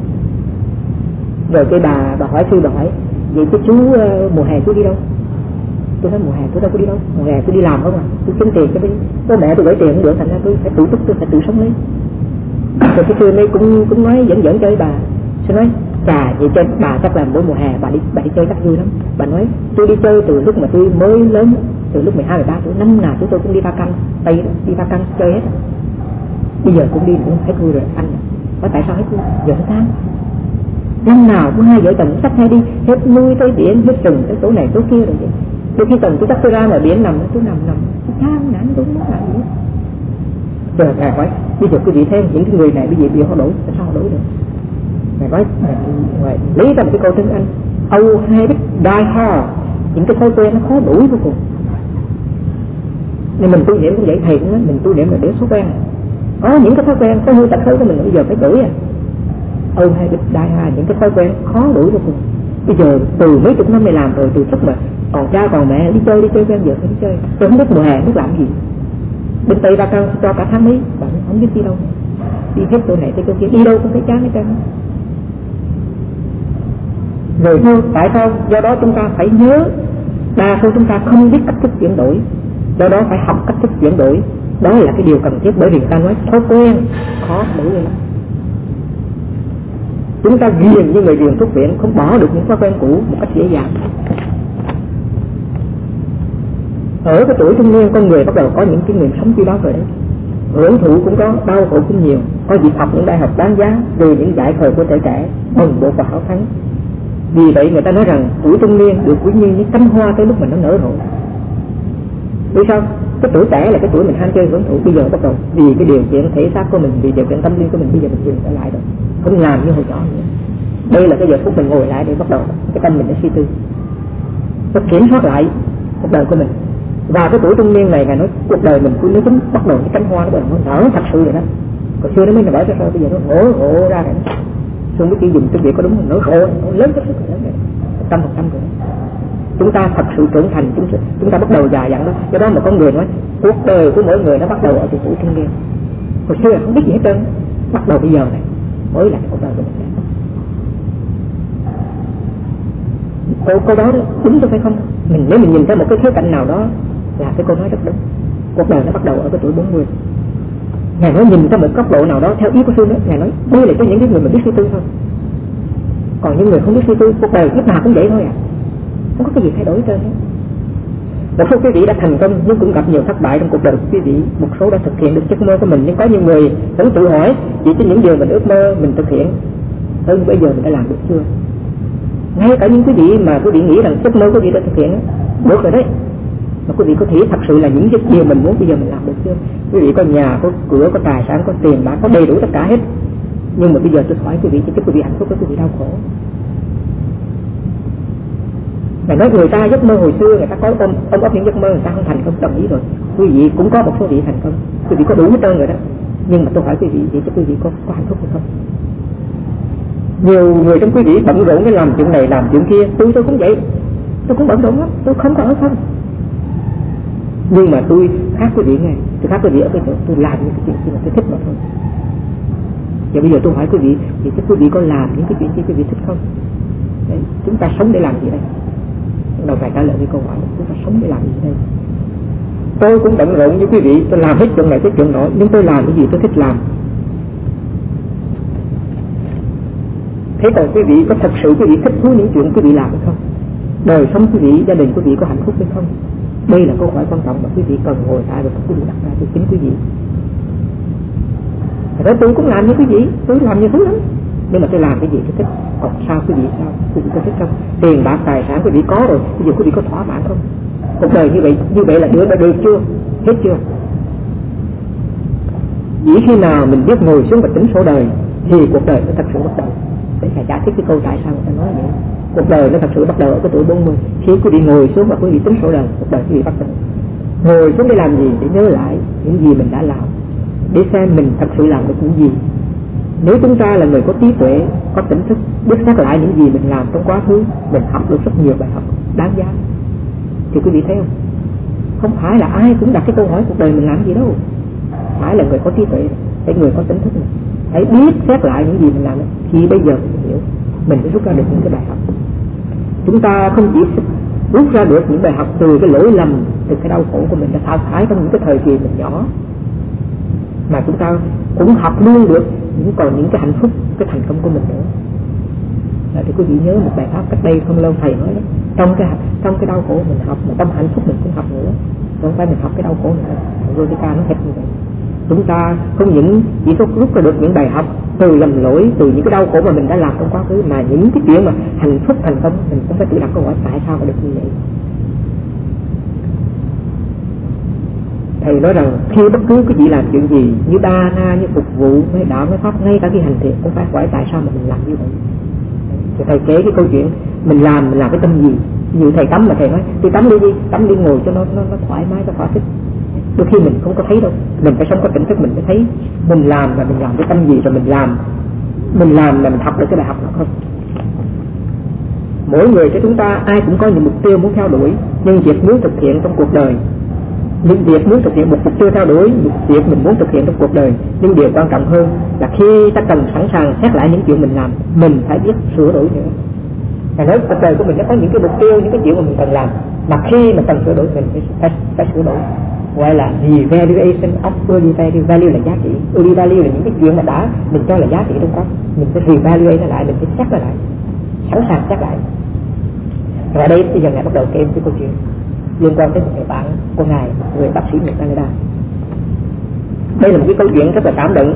Rồi cái bà hỏi sư, bà hỏi vậy cái chú mùa hè chú đi đâu? Tôi nói mùa hè tôi đâu có đi đâu, mùa hè tôi đi làm không à, tôi kiếm tiền cho bố mẹ tôi gửi tiền cũng được, thành ra tôi phải tự túc, tôi phải tự sống lấy. Rồi cái sư này cũng nói dẫn chơi bà, sư nói chà vậy cho bà chắc là mỗi mùa hè bà đi chơi chắc vui lắm. Bà nói tôi đi chơi từ lúc mà tôi mới lớn, từ lúc 12, 13 tuổi, năm nào tôi cũng đi Ba Căn, Tây đi Ba Căn chơi hết. Bây giờ cũng đi cũng hết vui rồi anh. Nói tại sao hết vui? Giờ nó tan. Năm nào cũng hai vợ chồng sắp hay đi hết nuôi tới biển, hết rừng tới chỗ này chỗ kia rồi vậy. Đôi khi tuần tôi chắc tôi ra ngoài biển nằm, tôi nằm tôi chán nản tôi không làm gì. Rồi ngài hỏi bây giờ quý vị thấy những cái người này bây giờ họ đổi, tại sao họ đổi được? Ngài nói lấy ra một cái câu tiếng Anh, old habits die hard, những cái thói quen nó khó đuổi vô cùng. Nên mình tu niệm cũng vậy, thầy cũng nói mình tu niệm là để số quen. Có những cái thói quen có hư tật xấu của mình bây giờ phải đuổi à. Old habits die hard, những cái thói quen khó đuổi vô cùng. Bây giờ từ mấy chục năm này làm rồi, từ lúc mà còn cha còn mẹ đi chơi quen giờ phải đi chơi. Tôi không biết mùa hè biết làm gì. Bên Tây Ba Căn cho cả tháng mấy, bạn không biết đi đâu. Đi hết chỗ này tới chỗ kia, đi đâu cũng thấy chán hết trơn. Rồi thôi, tại sao? Do đó chúng ta phải nhớ, đa số chúng ta không biết cách thức chuyển đổi, do đó phải học cách thức chuyển đổi. Đó là cái điều cần thiết, bởi vì người ta nói thói quen khó đổi lắm. Chúng ta ghiền như người ghiền thuốc viện, không bỏ được những thói quen cũ một cách dễ dàng. Ở cái tuổi trung niên, con người bắt đầu có những kinh nghiệm sống chi đó rồi đấy. Hưởng thụ cũng có, đau khổ cũng nhiều, có dịp học những đại học đáng giá, từ những giải thời của trẻ bồng bột và hảo thắng. Vì vậy người ta nói rằng tuổi trung niên được quý như những cánh hoa tới lúc mà nó nở rộ. Vì sao? Cái tuổi trẻ là cái tuổi mình ham chơi hưởng thụ, bây giờ bắt đầu vì cái điều kiện thể xác của mình, vì điều kiện tâm linh của mình, bây giờ mình dừng trở lại rồi, không làm như hồi nhỏ nữa. Đây là cái giờ phút mình ngồi lại để bắt đầu cái tâm mình nó suy tư, nó kiểm soát lại cuộc đời của mình. Và cái tuổi trung niên này, ngài nói cuộc đời mình cứ nếu chúng bắt đầu cái cánh hoa nó nở thật sự rồi đó. Còn xưa nó mới nở ra sao, bây giờ nó nở ra rồi. Không biết chỉ dùng cái việc có đúng không? Nở rộ, nó lớn cái sức lớn này, 100% rồi. Chúng ta thật sự trưởng thành, chúng ta bắt đầu già dặn đó. Do đó mà có người nói cuộc đời của mỗi người nó bắt đầu ở tuổi trung niên. Hồi xưa không biết gì hết trơn, bắt đầu bây giờ này mới là cuộc đời của mình. Câu đó đúng tôi phải không? Nếu mình nhìn thấy một cái khía cạnh nào đó là cái câu nói rất đúng. Cuộc đời nó bắt đầu ở cái tuổi 40. Ngài nói nhìn theo một góc độ nào đó theo ý của sư nữa, ngài nói đây là có những cái người mà biết suy tư thôi. Còn những người không biết suy tư, cuộc đời lúc nào cũng vậy thôi à, không có cái gì thay đổi trơn. Một số quý vị đã thành công nhưng cũng gặp nhiều thất bại trong cuộc đời của quý vị. Một số đã thực hiện được giấc mơ của mình, nhưng có nhiều người vẫn tự hỏi vì cái những điều mình ước mơ mình thực hiện hơn bây giờ mình đã làm được chưa. Ngay cả những quý vị mà quý vị nghĩ rằng giấc mơ quý vị đã thực hiện được rồi đấy, mà quý vị có thể thật sự là những điều mình muốn bây giờ mình làm được chưa? Quý vị có nhà, có cửa, có tài sản, có tiền bạc, có đầy đủ tất cả hết, nhưng mà bây giờ tôi hỏi quý vị, chứ quý vị hạnh phúc, quý vị đau khổ. Ngài nói người ta giấc mơ hồi xưa người ta có ôm ấp những giấc mơ, người ta không thành công, đồng ý rồi. Quý vị cũng có một số vị thành công, quý vị có đủ hết trơn rồi đó. Nhưng mà tôi hỏi quý vị, vậy chứ quý vị có hạnh phúc hay không? Nhiều người trong quý vị bận rộn cái làm chuyện này làm chuyện kia, tôi cũng vậy, tôi cũng bận rộn lắm, tôi không có ở không. Nhưng mà tôi khác quý vị nghe, tôi khác quý vị ở cái chỗ tôi làm những cái chuyện mà tôi thích mà thôi. Và bây giờ tôi hỏi quý vị, thì quý vị có làm những cái chuyện gì quý vị thích không? Đấy, chúng ta sống để làm gì đây? Đầu phải trả lời cái câu hỏi, chúng ta sống để làm gì đây? Tôi cũng bận rộn như quý vị, tôi làm hết chuyện này tới chuyện nọ, nhưng tôi làm cái gì tôi thích làm. Thế còn quý vị có thật sự quý vị thích thú những chuyện quý vị làm hay không? Đời sống quý vị, gia đình quý vị có hạnh phúc hay không? Đây là câu hỏi quan trọng mà quý vị cần ngồi lại và quý vị đặt ra cho chính quý vị. Rồi tôi cũng làm như quý vị, tôi làm như thứ lắm, nhưng mà tôi làm cái gì tôi thích. Còn sao quý vị sao? Quý vị có thích không? Tiền bạc tài sản quý vị có rồi, bây giờ quý vị có thỏa mãn không? Cuộc đời như vậy là được chưa? Hết chưa? Chỉ khi nào mình biết ngồi xuống và tính sổ đời thì cuộc đời nó thật sự bắt đầu. Để thầy giải thích cái câu tại sao người ta nói vậy. Cuộc đời nó thật sự bắt đầu ở cái tuổi 40. Khi quý vị ngồi xuống và quý vị tính sổ đời, cuộc đời quý vị bắt đầu. Ngồi xuống để làm gì? Để nhớ lại những gì mình đã làm, để xem mình thật sự làm được những gì. Nếu chúng ta là người có trí tuệ, có tỉnh thức, biết xét lại những gì mình làm trong quá khứ, mình học được rất nhiều bài học đáng giá. Thì quý vị thấy không? Không phải là ai cũng đặt cái câu hỏi cuộc đời mình làm gì đâu. Phải là người có trí tuệ, phải người có tỉnh thức này, phải biết xét lại những gì mình làm. Khi bây giờ mình hiểu, mình mới rút ra được những cái bài học. Chúng ta không chỉ rút ra được những bài học từ cái lỗi lầm, từ cái đau khổ của mình đã thao thải trong những cái thời kỳ mình nhỏ, mà chúng ta cũng học luôn được còn những cái hạnh phúc, cái thành công của mình nữa. Thì quý vị nhớ một bài pháp cách đây không lâu thầy nói đó, trong cái đau khổ mình học, mà trong hạnh phúc mình cũng học nữa. Không phải mình học cái đau khổ nữa. Rotica nó hết như vậy. Chúng ta không những chỉ có rút ra được những bài học từ lầm lỗi, từ những cái đau khổ mà mình đã làm trong quá khứ, mà những cái chuyện mà hạnh phúc thành công mình cũng phải tự đặt câu hỏi tại sao mà được như vậy. Thầy nói rằng khi bất cứ cái gì làm chuyện gì, như đa na, như phục vụ, hay đạo, hay pháp, ngay cả khi hành thiện cũng phải hỏi tại sao mà mình làm như vậy. Thì thầy kể cái câu chuyện mình làm cái tâm gì. Như thầy tắm mà thầy nói tôi tắm đi ngồi cho nó thoải mái, cho thỏa thích. Đôi khi mình không có thấy đâu, mình phải sống có tỉnh thức mình mới thấy mình làm và mình làm cái tâm gì, rồi mình làm là mình học được cái bài học nào không. Mỗi người cho chúng ta ai cũng có những mục tiêu muốn theo đuổi, nhưng việc muốn thực hiện trong cuộc đời, những việc muốn thực hiện một mục tiêu theo đuổi, một việc mình muốn thực hiện trong cuộc đời, nhưng điều quan trọng hơn là khi ta cần sẵn sàng xét lại những chuyện mình làm, mình phải biết sửa đổi nữa. Thầy nói cuộc đời của mình nó có những cái mục tiêu, những cái chuyện mà mình cần làm, mà khi mà cần sửa đổi mình phải sửa đổi. Gọi là revaluation of early value. Value là giá trị, early value là những cái chuyện mà đã mình cho là giá trị trong đó, mình phải revaluate nó lại, mình phải xét nó lại, sẵn sàng xét lại. Rồi đây bây giờ ngài bắt đầu kể cái câu chuyện liên quan tới một người bạn của ngài, người bác sĩ người Canada. Đây là một cái câu chuyện rất là cảm động,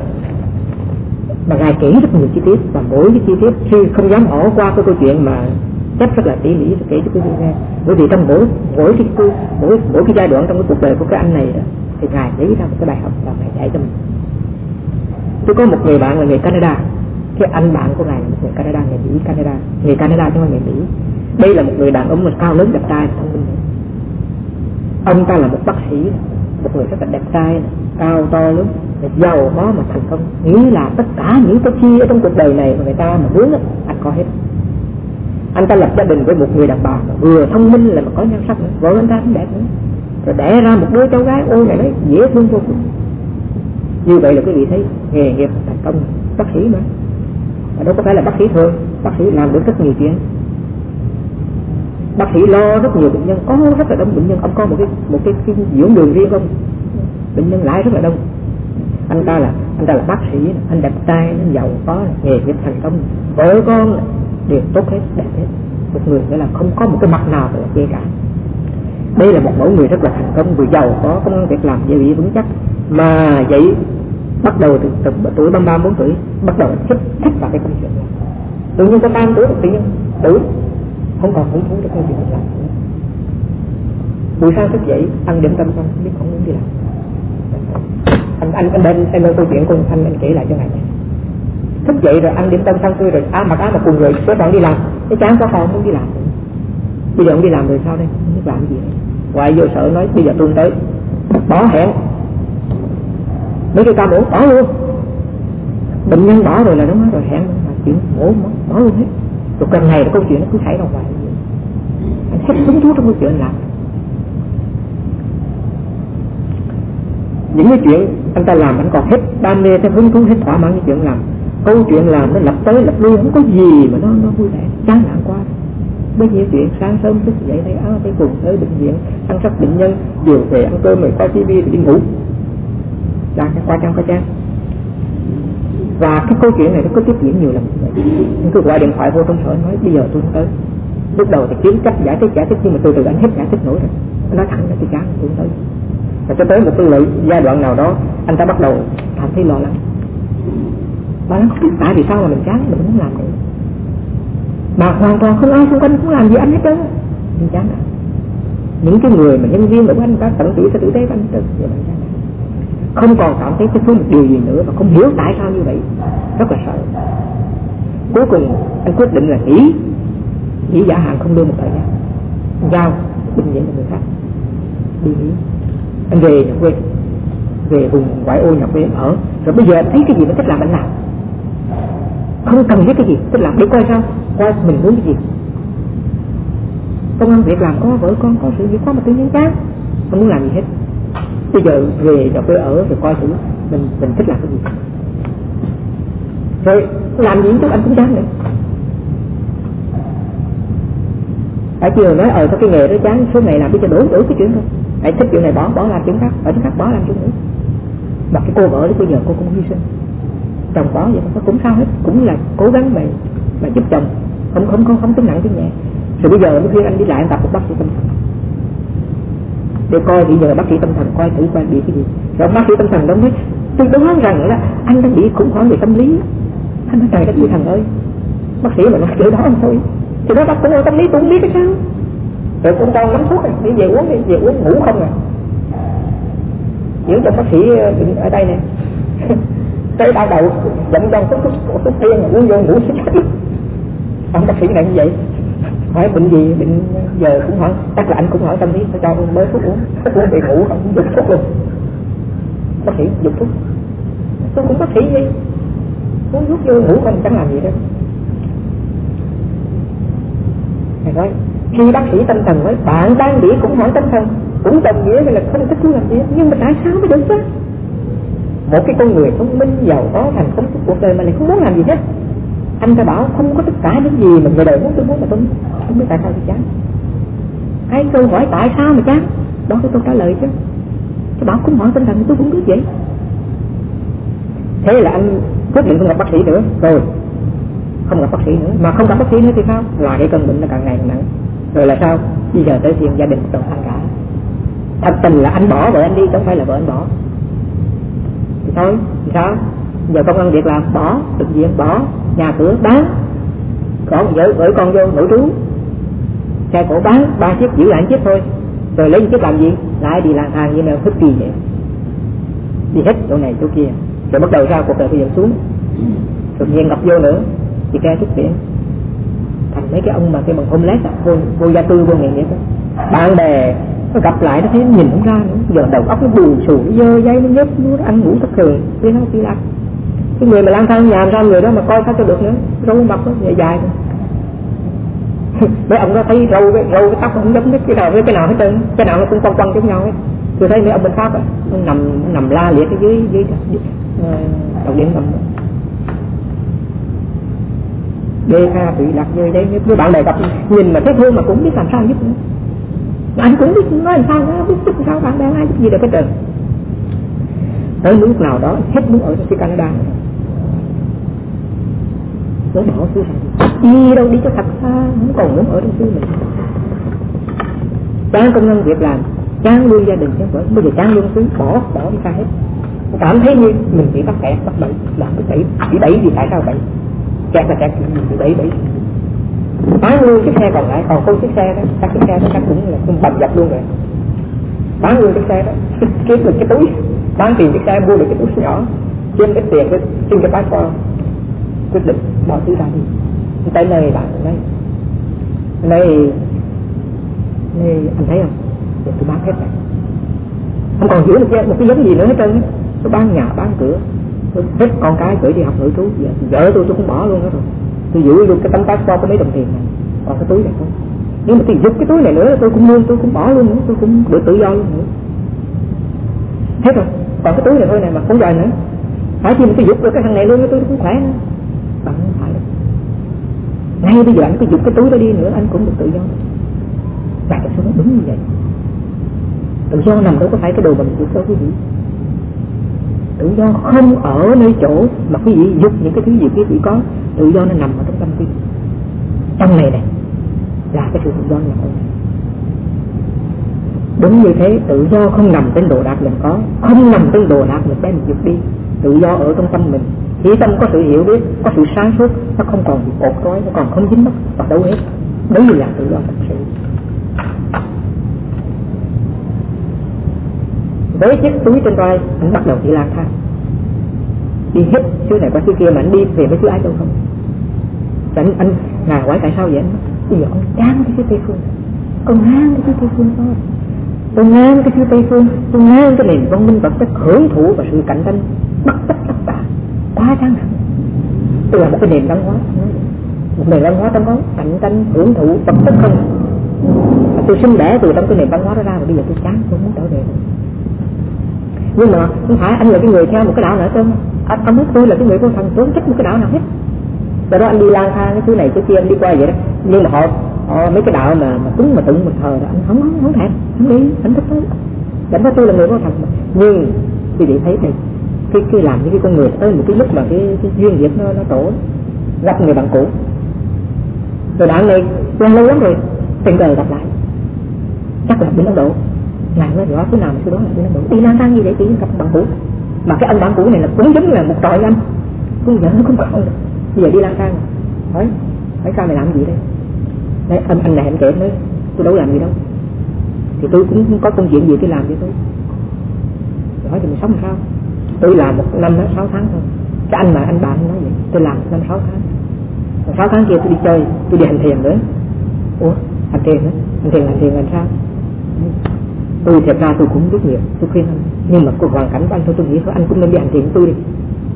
mà ngài kể rất nhiều chi tiết, và mỗi cái chi tiết khi không dám bỏ qua cái câu chuyện mà chắc rất là tỉ mỉ để kể cho quý vị nghe. Bởi vì trong mỗi cái giai đoạn trong cái cuộc đời của cái anh này đó, thì ngài lấy ra một cái bài học và ngài dạy cho mình. Tôi có một người bạn là người Canada, cái anh bạn của ngài là một người Canada, người Canada chứ không người Mỹ. Đây là một người đàn ông mà cao lớn đẹp trai, thông minh. Ông ta là một bác sĩ, một người rất là đẹp trai, cao to lớn, giàu có mà thành công, nghĩ là tất cả những cái chi ở trong cuộc đời này mà người ta mà muốn anh có hết. Anh ta lập gia đình với một người đàn bà mà vừa thông minh là mà có nhan sắc nữa, vợ anh ta cũng đẹp nữa, rồi đẻ ra một đứa cháu gái, ôi này đấy dễ thương vô cùng. Như vậy là quý vị thấy nghề nghiệp thành công bác sĩ mà đâu có phải là bác sĩ thôi, bác sĩ làm được rất nhiều chuyện. Bác sĩ lo rất nhiều bệnh nhân, có rất là đông bệnh nhân, ông có một cái dưỡng đường riêng không, bệnh nhân lại rất là đông. Anh ta là bác sĩ, anh đẹp trai, anh giàu có, nghề nghiệp thành công, vợ con đều tốt hết, đẹp hết. Một người nghĩa là không có một cái mặt nào là chê cả. Đây là một mẫu người rất là thành công, vừa giàu có công ăn việc làm dễ bị vững chắc, mà vậy bắt đầu từ tuổi 33-34 tuổi bắt đầu thích vào cái công chuyện này. Tự nhiên có 30 tuổi tự nhiên tuổi không còn hứng thú để công việc mình làm. Buổi sáng thức dậy ăn điểm tâm xong biết không muốn đi làm. Anh lên câu chuyện của anh kể lại cho ngài. Thức dậy rồi ăn điểm tâm xong xuôi rồi mặc áo mà cùng rồi sẽ bạn đi làm, cái chán có không muốn đi làm. Bây giờ ông đi làm rồi sao đây, không biết làm cái gì. Ngoại vô sở nói bây giờ tôi tới, bỏ hẹn mấy cái ca mổ bỏ luôn, bệnh nhân bỏ rồi là đúng rồi, hẹn chuyện mổ bỏ luôn hết. Rồi càng ngày câu chuyện nó cứ xảy ra hoài, anh hết hứng thú trong câu chuyện làm. Những cái chuyện anh ta làm anh còn hết đam mê, thêm hứng thú, hết thỏa mãn cái chuyện làm. Câu chuyện làm nó lặp tới lặp lui, không có gì mà nó vui vẻ, chán nản quá. Mấy nhiêu chuyện sáng sớm thức dậy thấy áo thấy quần tới bệnh viện chăm sóc bệnh nhân, chiều về ăn cơm rồi coi tivi rồi đi ngủ, là qua trang. Và cái câu chuyện này nó có tiếp diễn nhiều lần như vậy. Nhưng tôi gọi điện thoại vô trong sở nói bây giờ tôi không tới. Lúc đầu thì kiếm cách giải thích nhưng mà tôi từ anh hết giải thích nổi rồi. Nó nói thẳng ra tôi chán tôi không tới. Và cho tới một cái giai đoạn nào đó anh ta bắt đầu cảm thấy lo lắng. Bà nói không biết tại vì sao mà mình chán, mình không làm nữa. Mà hoàn toàn không ai xung quanh cũng làm gì anh hết trơn, mình chán à. Những cái người mà nhân viên của anh ta tận tụy tử tế của anh trơn, vậy mình chán à. Không còn cảm thấy cái một điều gì nữa và không hiểu tại sao như vậy, rất là sợ. Cuối cùng anh quyết định là nghỉ giả hạn không lương một thời gian, giao bệnh viện cho người khác đi nghỉ. Anh về nhà quê, về vùng ngoại ô nhà quê ở, rồi bây giờ anh thấy cái gì nó thích làm anh làm, không cần biết cái gì thích làm để coi sao, coi mình muốn cái gì. Công ăn việc làm, có vợ con, có sự việc có mà tự nhiên chán, không muốn làm gì hết. Bây giờ về nhà quê ở rồi coi thử mình thích làm cái gì, rồi làm gì chút anh cũng chán nữa. Ở chiều nói sao cái nghề đó chán, số ngày làm cái cho đủ cái chuyện thôi. Hãy thích chuyện này bỏ làm chuyện khác, ở chuyện khác bỏ làm chuyện nữa. Mà cái cô vợ đó bây giờ cô cũng hy sinh, chồng bỏ vậy nó cũng sao hết, cũng là cố gắng mà giúp chồng, không tính nặng tính nhẹ. Rồi bây giờ lúc khi anh đi lại anh tập một bác sĩ tâm thần để coi bây giờ bác sĩ tâm thần coi thử coi bị cái gì. Rồi bác sĩ tâm thần đó mới tôi đoán rằng là anh đang bị khủng hoảng về tâm lý. Anh nói trời đất ơi thần ơi, bác sĩ mà nói kiểu đó không thôi thì nó bác cũng tâm lý tôi không biết cái sao. Rồi cũng con nắm thuốc này, đi về uống ngủ không à. Giữ cho bác sĩ ở đây nè cái đau đầu dẫn con thuốc tiên uống vô ngủ xích. Ông bác sĩ này như vậy hỏi bệnh gì, bệnh giờ cũng hỏi, chắc là anh cũng hỏi tâm lý, phải cho ông mới thuốc uống bị ngủ không dùng thuốc luôn. Bác sĩ dùng thuốc, tôi cũng bác sĩ gì uống thuốc vô ngủ không chẳng làm gì đâu. Thầy nói khi bác sĩ tâm thần nói bạn đang bị khủng hoảng tâm thần cũng đồng nghĩa là không thích làm gì, nhưng mà tại sao mới được chứ? Một cái con người thông minh giàu có thành công trong cuộc đời mà lại không muốn làm gì hết. Anh ta bảo không có tất cả những gì mà người đời muốn tôi muốn mà tôi không biết tại sao tôi chán. Cái câu hỏi tại sao mà chán đó cái câu trả lời chứ. Tôi bảo khủng hoảng tinh thần tôi cũng biết vậy. Thế là anh quyết định không gặp bác sĩ nữa, rồi không gặp bác sĩ nữa. Mà không gặp bác sĩ nữa thì sao? Là cái cơn bệnh nó càng ngày càng nặng. Rồi là sao? Bây giờ tới phiên gia đình toàn ăn cả. Thật tình là anh bỏ vợ anh đi, không phải là vợ anh bỏ. Thì thôi, thì sao? Giờ công ăn việc làm bỏ, bệnh viện bỏ, nhà cửa bán, còn vợ gửi con vô nội trú, xe cổ bán 3 chiếc giữ lại 1 chiếc thôi, rồi lấy 1 chiếc làm gì? Lại đi lang thang như mèo thích kỳ vậy, đi hết chỗ này chỗ kia, rồi bắt đầu ra cuộc đời bây giờ xuống, rồi nhiên ngập vô nữa, thì ke xuất viện, thành mấy cái ông mà cái bằng homeless, vô gia cư vô nghề nghiệp, bạn bè nó gặp lại nó thấy nhìn không ra nữa, giờ đầu óc nó bù xù, dơ giấy nó nhớp, nó ăn ngủ thất thường, đi nó đi lạc. Cái người mà lang thang nhà ra người đó mà coi sao cho được nữa, râu mặt nó dài thôi. Mấy ông đó thấy râu với tóc không giống cái nào với cái nào hết trơn, cái nào nó cũng quăng giống nhau hết. Tôi thấy mấy ông bên Pháp nó nằm la liệt ở dưới đầu điện ngầm, đê kha bị lạc rơi đấy. Với bạn bè gặp nhìn mà thấy thương mà cũng biết làm sao giúp nữa, anh cũng biết nói làm sao đó, biết giúp sao bạn bè ai giúp gì được hết trơn. Tới nước nào đó hết muốn ở trong Canada nữa, nó bỏ xứ đi đâu đi cho thật xa, không còn muốn ở trong xứ mình. Chán công ăn việc làm, chán nuôi gia đình, chán vợ, bây giờ chán lương xứ, bỏ đi xa hết. Cảm thấy như mình bị bắt kẹt, bắt bẫy, làm cái bị bẫy vì tại sao vậy? Kẹt là kẹt, mình bị bẫy. Bán luôn chiếc xe còn lại, còn không chiếc xe đó, các chiếc xe đó chắc cũng là cũng bầm dập luôn rồi. Bán luôn chiếc xe đó, kiếm được cái túi, bán tiền chiếc xe mua được cái túi nhỏ, kiếm ít tiền, xin cái passport, quyết định bỏ thứ ra đi. Tới nơi bạn đây anh thấy không? Để tôi bán hết này, không còn giữ một cái giống gì nữa hết trơn. Tôi bán nhà bán cửa, tôi hết con cái gửi đi học nội trú, vợ tôi cũng bỏ luôn đó rồi. Tôi giữ luôn cái tấm passport có mấy đồng tiền này, còn cái túi này thôi. Nếu mà tôi giục cái túi này nữa tôi cũng luôn, tôi cũng bỏ luôn nữa, tôi cũng được tự do luôn nữa. Hết rồi, còn cái túi này thôi này mà không dài nữa. Phải chi mà tôi giục được cái thằng này luôn, tôi cũng khỏe nữa. Bạn không phải đâu. Ngay bây giờ anh cứ giục cái túi đó đi nữa anh cũng được tự do. Và cái số đó đúng như vậy. Tự do nằm đâu có phải cái đồ bằng của quý vị. Tự do không ở nơi chỗ mà quý vị giục những cái thứ gì quý vị có. Tự do nó nằm ở trong tâm quý vị. Trong này là cái sự tự do là đúng như thế. Tự do không nằm trên đồ đạc mình có, không nằm trên đồ đạc mình đem mình giục đi. Tự do ở trong tâm mình. Khi tâm có sự hiểu biết, có sự sáng suốt, nó không còn bị cột trói, nó còn không dính mắc vào đâu hết. Đấy là tự do thật sự. Với chiếc túi trên vai, anh bắt đầu đi lang thang, đi hết xứ này qua xứ kia, mà anh đi về với xứ Ái Châu không. Anh ngài hỏi tại sao vậy? Anh bây giờ ông chán cái xứ Tây Phương, ông ngang cái xứ Tây Phương thôi, tôi ngang cái xứ Tây Phương, tôi ngang cái nền văn minh vật chất hưởng thụ và sự cạnh tranh bất tất tất cả quá chán nản. Tôi là một cái nền văn hóa, một nền văn hóa trong đó cạnh tranh hưởng thụ vật chất không. Tôi sinh đẻ từ trong cái nền văn hóa đó ra, và bây giờ tôi chán, tôi muốn trở về. Nhưng mà không phải anh là cái người theo một cái đạo nào hết, anh biết tôi là cái người vô thần, tôi không thích một cái đạo nào hết. Do đó anh đi lang thang cái thứ này cái kia, anh đi qua vậy đó. Nhưng mà họ mấy cái đạo mà cúng mà tụng mà thờ đó, anh không thèm, không đi, anh thích thôi. Đánh tôi là người vô thần mà. Nhưng quý vị thấy cái làm những cái con người tới một cái lúc mà cái duyên nghiệp nó tổ, gặp người bạn cũ, rồi đoạn này quen lâu lắm rồi, tình cờ gặp lại, chắc là bên Ấn Độ. Ngài nói rõ thứ nào mà thứ đó là bên Ấn Độ, đi lang thang như vậy chỉ gặp bạn cũ, mà cái ông bạn cũ này là cũng giống là một trọi anh, cũng giận nó không còn được. Bây giờ đi lang thang, hỏi sao mày làm gì đây? Đấy, anh này anh kể nói tôi đâu làm gì đâu, thì tôi cũng có công chuyện gì tôi làm cho tôi. Hỏi thì mình sống làm sao? Tôi làm 1 năm 6 tháng thôi. Cái anh mà anh bạn nói vậy, tôi làm 1 năm 6 tháng. Còn 6 tháng kia tôi đi chơi, tôi đi hành thiền nữa. Ủa, hành thiền nữa? Hành thiền làm sao? Tôi thật ra tôi cũng biết nhiều, tôi khuyên anh. Nhưng mà cuộc hoàn cảnh của anh thôi, tôi nghĩ thôi anh cũng nên đi hành thiền với tôi đi.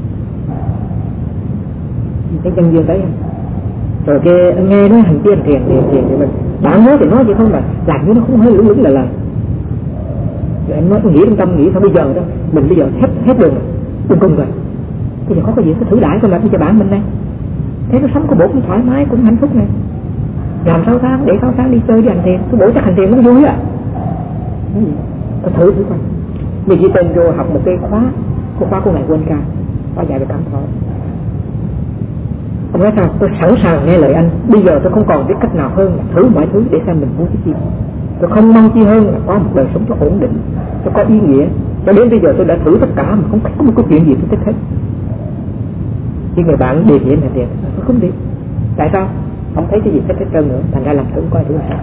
Cái chân duyên đấy. Rồi cái anh nghe nói hành thiền thì mình bạn nói thì nói vậy thôi, mà làm như nó không hơi lủng là lời. Rồi anh nói tôi nghĩ trong tâm nghĩ sao bây giờ đó, mình bây giờ hết đường rồi, đừng cùng rồi. Bây giờ có cái gì cái thử đãi cho cho bạn mình đây. Thế nó sống có bộ cũng thoải mái, cũng hạnh phúc này. Làm 6 tháng, để 6 tháng đi chơi đi hành thiền, cái bộ chắc hành thiền nó vui à. Tôi thử coi. Mình chỉ tên vô học một cái khóa của ngài quên ca, khóa dạy về cảm thọ. Ông nói sao? Tôi sẵn sàng nghe lời anh. Bây giờ tôi không còn biết cách nào hơn là thử mọi thứ để xem mình muốn cái gì. Tôi không mong chi hơn là có một đời sống cho ổn định, cho có ý nghĩa. Cho đến bây giờ tôi đã thử tất cả mà không có một cái chuyện gì tôi thích hết. Khi người bạn đề nghị là tiền, tôi không đi. Tại sao? Không thấy cái gì thích hết trơn nữa. Thành ra làm thử coi thử sao.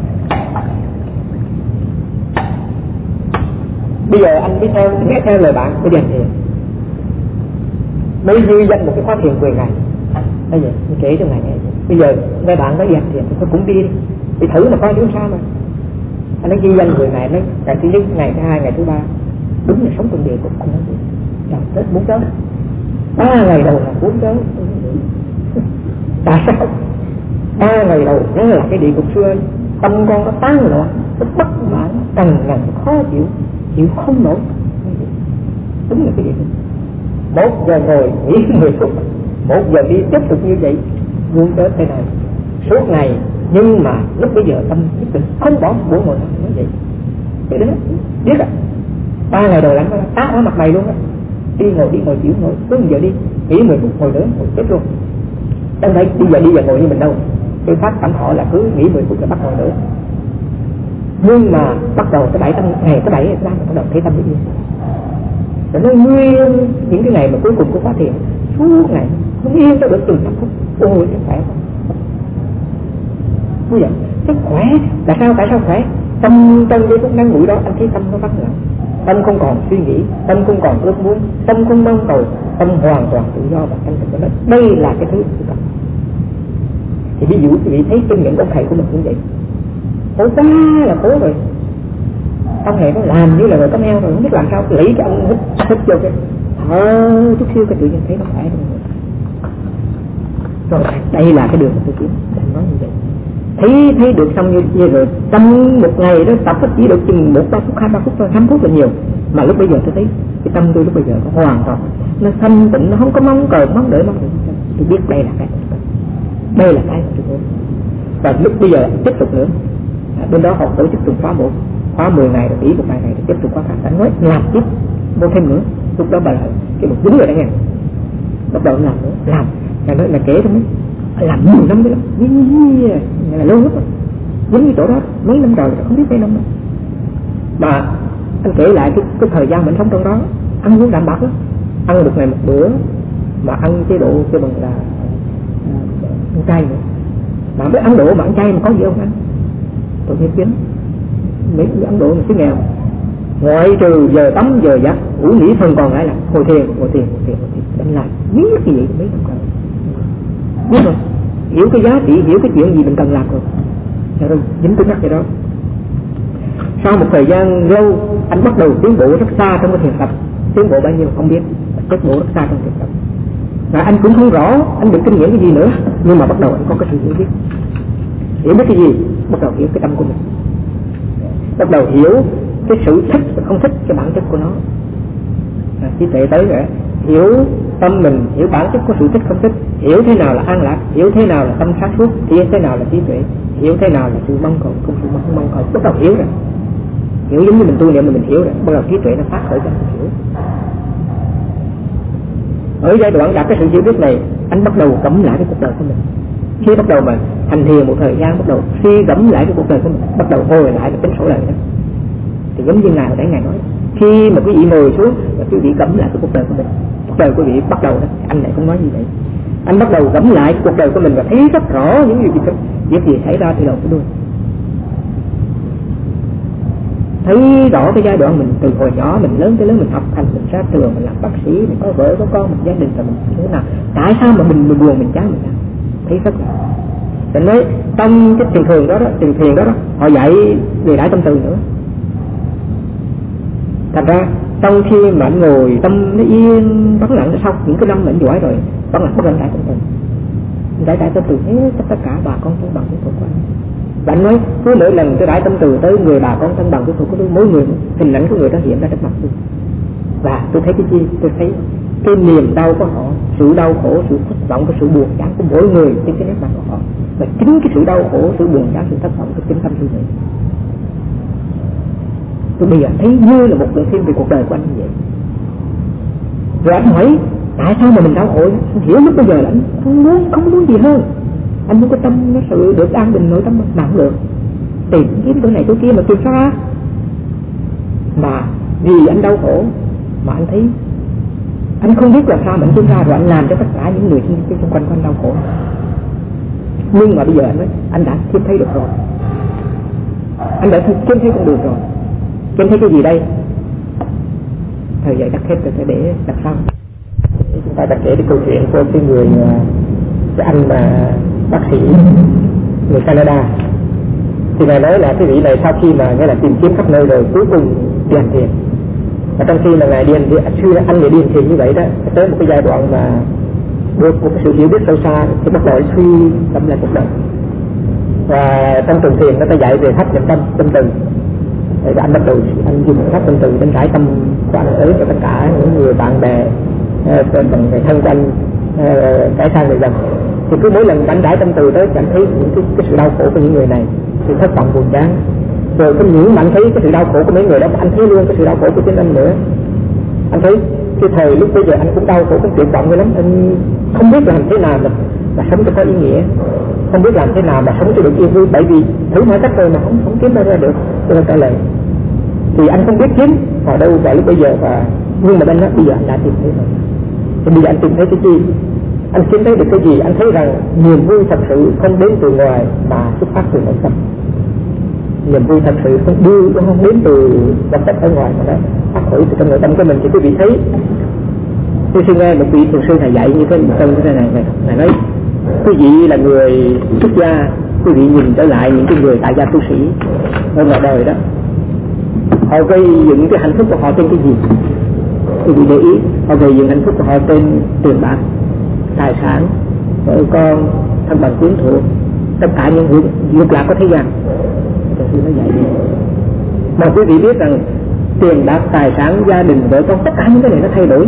Bây giờ anh đi nghe theo lời bạn để hành thiền. Mới duy danh một cái khóa thiền 10 ngày. Bây giờ mình kể cho ngài nghe. Bây giờ mấy bạn nói đi hành thiền thì tôi cũng đi. Đi thử mà coi chứ sao mà. Anh nói ghi danh 10 ngày, nói ngày thứ nhất, ngày thứ hai, ngày thứ ba, đúng là sống trong địa ngục không nói gì. Trời Tết muốn tới 3 ngày đầu là muốn tới. Tại sao? 3 ngày đầu nó là cái địa ngục xưa, tâm con nó tán loạn, nó bất mãn, cằn nhằn, khó chịu không nổi. Đúng là cái địa ngục. 1 giờ ngồi nghỉ 10 phút, 1 giờ đi tiếp tục như vậy, luôn tới thế này suốt ngày. Nhưng mà lúc bây giờ tâm quyết định không bỏ buổi ngồi nữa như vậy. Thế đó biết à, 3 ngày đầu lắm nó tát ở mặt mày luôn á. Đi ngồi chịu ngồi, cứ 1 giờ đi nghỉ 10 phút ngồi nữa ngồi tiếp luôn. Đâu thấy đi giờ ngồi như mình đâu. Cái pháp cảm thọ là cứ nghỉ 10 phút là bắt ngồi nữa. Nhưng mà bắt đầu cái 7 ngày thứ 7 bắt đầu thấy tâm biết rồi nó nguyên những cái ngày mà cuối cùng của khóa thiền suốt ngày không yên cho được từng 5 phút. Ôi chắc khỏe không? Như vậy chắc khỏe. Tại sao khỏe? Tâm trong cái phút ngắn ngủi đó anh thấy tâm nó vắng lặng, tâm không còn suy nghĩ, tâm không còn ước muốn, tâm không mong cầu, tâm hoàn toàn tự do và thanh tịnh. Đây là cái thứ tôi cần. Thì ví dụ quý vị thấy kinh nghiệm của thầy của mình cũng vậy, khổ quá là khổ rồi. Ông thầy nó làm như là rồi tấm eo rồi không biết làm sao lấy cái ông hít vô cái chút xíu cái tự nhiên thấy nó khỏe rồi. Đây là cái đường mà tôi kiếm. Nói như vậy thấy được xong như rồi, trong một ngày đó tập chỉ được chừng 1-3 phút 2-3 phút thôi, 5 phút là nhiều. Mà lúc bây giờ tôi thấy cái tâm tôi lúc bây giờ nó hoàn toàn nó thanh tịnh, nó không có mong cầu mong đợi. Tôi biết đây là cái mà tôi muốn. Và lúc bây giờ tiếp tục nữa, bên đó họ tổ chức tuần khóa 10 ngày rồi nghỉ 1 ngày rồi tiếp tục khóa khác. Anh nói làm tiếp vô thêm nữa. Lúc đó bà cái một dính rồi đấy nghe, bắt đầu làm nữa, làm là nói là kể thôi mấy làm nhiều năm đấy lắm, là lâu lắm, dính cái chỗ đó mấy năm rồi không biết mấy năm đâu. Mà anh kể lại cái thời gian mình sống trong đó, ăn uống đạm bạc lắm, ăn được ngày một bữa, mà ăn chế độ cho bằng là ăn chay nữa. Mà biết Ấn Độ mà ăn chay mà có gì không anh? Tôi nghe chính mấy Ấn Độ mà cứ nghèo, ngoại trừ giờ tắm giờ giặt ngủ nghỉ phần còn lại là ngồi thiền đánh lại biết cái gì biết không, biết rồi, hiểu cái giá trị, hiểu cái chuyện gì mình cần làm rồi dính tôi nhắc vậy đó. Sau một thời gian lâu anh bắt đầu tiến bộ rất xa trong cái thiền tập. Tiến bộ bao nhiêu không biết, tiến bộ rất xa trong thiền tập và anh cũng không rõ anh được kinh nghiệm cái gì nữa, nhưng mà bắt đầu anh có cái sự hiểu biết cái gì, bắt đầu hiểu cái tâm của mình, bắt đầu hiểu cái sự thích và không thích, cái bản chất của nó. Trí tuệ tới rồi, hiểu tâm mình, hiểu bản chất của sự thích không thích, hiểu thế nào là an lạc, hiểu thế nào là tâm sáng suốt, hiểu thế nào là trí tuệ, hiểu thế nào là sự mong cầu, không sự mong cầu, bắt đầu hiểu rồi. Hiểu giống như mình tu niệm mà mình hiểu rồi, bắt đầu trí tuệ nó phát khởi cho mình hiểu. Ở giai đoạn đạt cái sự hiểu biết này, anh bắt đầu gẫm lại cái cuộc đời của mình. Khi bắt đầu mà hành thiền một thời gian, bắt đầu suy gẫm lại cái cuộc đời của mình, bắt đầu ngồi lại và tính sổ lời đó. Thì giống như ngài hồi nãy ngài nói, khi mà quý vị ngồi xuống và quý vị gẫm lại cái cuộc đời của mình, cuộc đời của quý vị bắt đầu đó, anh lại không nói gì vậy. Anh bắt đầu gẫm lại cuộc đời của mình và thấy rất rõ những việc gì xảy ra từ đầu tới đuôi. Thấy rõ cái giai đoạn mình từ hồi nhỏ mình lớn tới lớn, mình học hành, mình ra trường, mình làm bác sĩ, mình có vợ có con, mình gia đình rồi mình thế nào, tại sao mà mình buồn mình chán mình làm, thấy rất là. Nên nói trong cái thiền thiền đó họ dạy về đại tâm từ nữa. Thành ra trong khi mà anh ngồi tâm nó yên vắng lặng, sau những cái năm mình giỏi rồi vắng lặng, bắt đầu đại tâm từ, đại tâm từ hết tất cả bà con thân bằng của tôi của anh. Và anh nói cứ mỗi lần tôi đại tâm từ tới người bà con thân bằng của tôi, có mỗi người hình ảnh của người đó hiện ra trước mặt tôi, và tôi thấy cái gì? Tôi thấy cái niềm đau của họ, sự đau khổ, sự thất vọng, cái sự buồn chán của mỗi người trên cái nét mặt của họ, và chính cái sự đau khổ, sự buồn chán, sự thất vọng của chính tâm tôi vậy. Tôi bây giờ thấy như là một bộ phim về cuộc đời của anh như vậy. Rồi anh hỏi tại sao mà mình đau khổ? Anh hiểu lúc bây giờ là anh không muốn gì hơn. Anh muốn có tâm nó sự được an bình nội tâm mà không được, tìm kiếm chỗ này chỗ kia mà tìm ra. Mà vì anh đau khổ mà anh thấy anh không biết làm sao mà anh tìm ra, rồi anh làm cho tất cả những người xung quanh của anh đau khổ. Nhưng mà bây giờ anh đã kiếm thấy được rồi, anh đã kiếm thấy con đường rồi. Kiếm thấy cái gì đây? Thời gian đặt hết rồi sẽ để đặt sau. Chúng ta đã kể cái câu chuyện của cái người, cái anh mà bác sĩ người Canada. Thì ngài nói là cái vị này sau khi mà nghĩa là tìm kiếm khắp nơi rồi cuối cùng đi hành thiền. Và trong khi mà ngài đi hành thiền, anh đi hành thiền như vậy đó, tới một cái giai đoạn mà được một cái sự hiểu biết sâu xa thì bắt đầu suy tâm lại cuộc đời. Và trong trường thiền nó ta dạy về pháp nhập tâm từ. Thì anh bắt đầu anh dùng pháp tâm từ để trải tâm của anh tới cho tất cả những người bạn bè, bằng người thân của anh, trải sang người dân. Thì cứ mỗi lần anh trải tâm từ tới, anh thấy những cái sự đau khổ của những người này, sự thất vọng buồn chán. Rồi có những mà anh thấy cái sự đau khổ của mấy người đó, anh thấy luôn cái sự đau khổ của chính anh nữa. Anh thấy cái thời lúc bây giờ anh cũng đau khổ, cũng tuyệt vọng lắm. Anh không biết làm thế nào mà sống cho có ý nghĩa, không biết làm thế nào mà sống cho được yên vui, bởi vì thử mọi cách rồi mà không kiếm ra được câu trả lời. Thì anh không biết kiếm ở đâu vào lúc bây giờ, và nhưng mà bên đó bây giờ anh đã tìm thấy rồi. Thì bây giờ anh tìm thấy cái gì? Anh kiếm thấy được cái gì? Anh thấy rằng niềm vui thật sự không đến từ ngoài mà xuất phát từ nội tâm. Niềm vui thật sự không đến từ vật chất ở ngoài mà đó phát khởi từ trong nội tâm của mình. Thì quý vị thấy, tôi xin nghe một vị thiền sư thầy dạy như thế một câu như thế này nói: quý vị là người xuất gia, quý vị nhìn trở lại những cái người tại gia tu sĩ ở ngoài đời đó, họ gây dựng cái hạnh phúc của họ trên cái gì? Quý vị để ý, họ gây dựng hạnh phúc của họ trên tiền bạc, tài sản, vợ con, thân bằng quyến thuộc, tất cả những dục lạc của thế gian. Thiền sư nói vậy đi. Mà quý vị biết rằng tiền bạc, tài sản, gia đình, vợ con, tất cả những cái này nó thay đổi.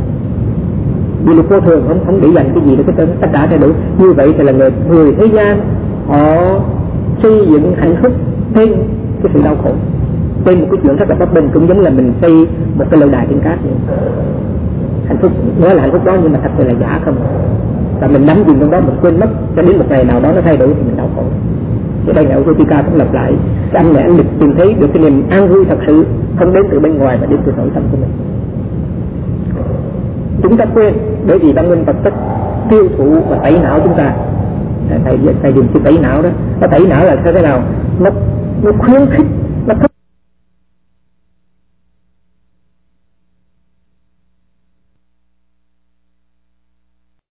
Vì luật vô thường không để dành cái gì để cái tên, tất cả thay đổi. Như vậy thì là người thế gian họ xây dựng hạnh phúc trên cái sự đau khổ, trên một cái chuyện rất là bất bình, cũng giống là mình xây một cái lâu đài trên cát vậy. Hạnh phúc nói là hạnh phúc đó nhưng mà thật sự là giả không, và mình nắm gì trong đó mình quên mất, cho đến một ngày nào đó nó thay đổi thì mình đau khổ. Ở đây ngài Utica cũng lặp lại, cái anh này anh được tìm thấy được cái niềm an vui thật sự không đến từ bên ngoài mà đến từ nội tâm của mình. chúng ta quên, bởi vì văn minh vật chất tiêu thụ và tẩy não chúng ta. Thầy dùng chữ tẩy não đó. Nó tẩy não là thế nào? Nó khuyến khích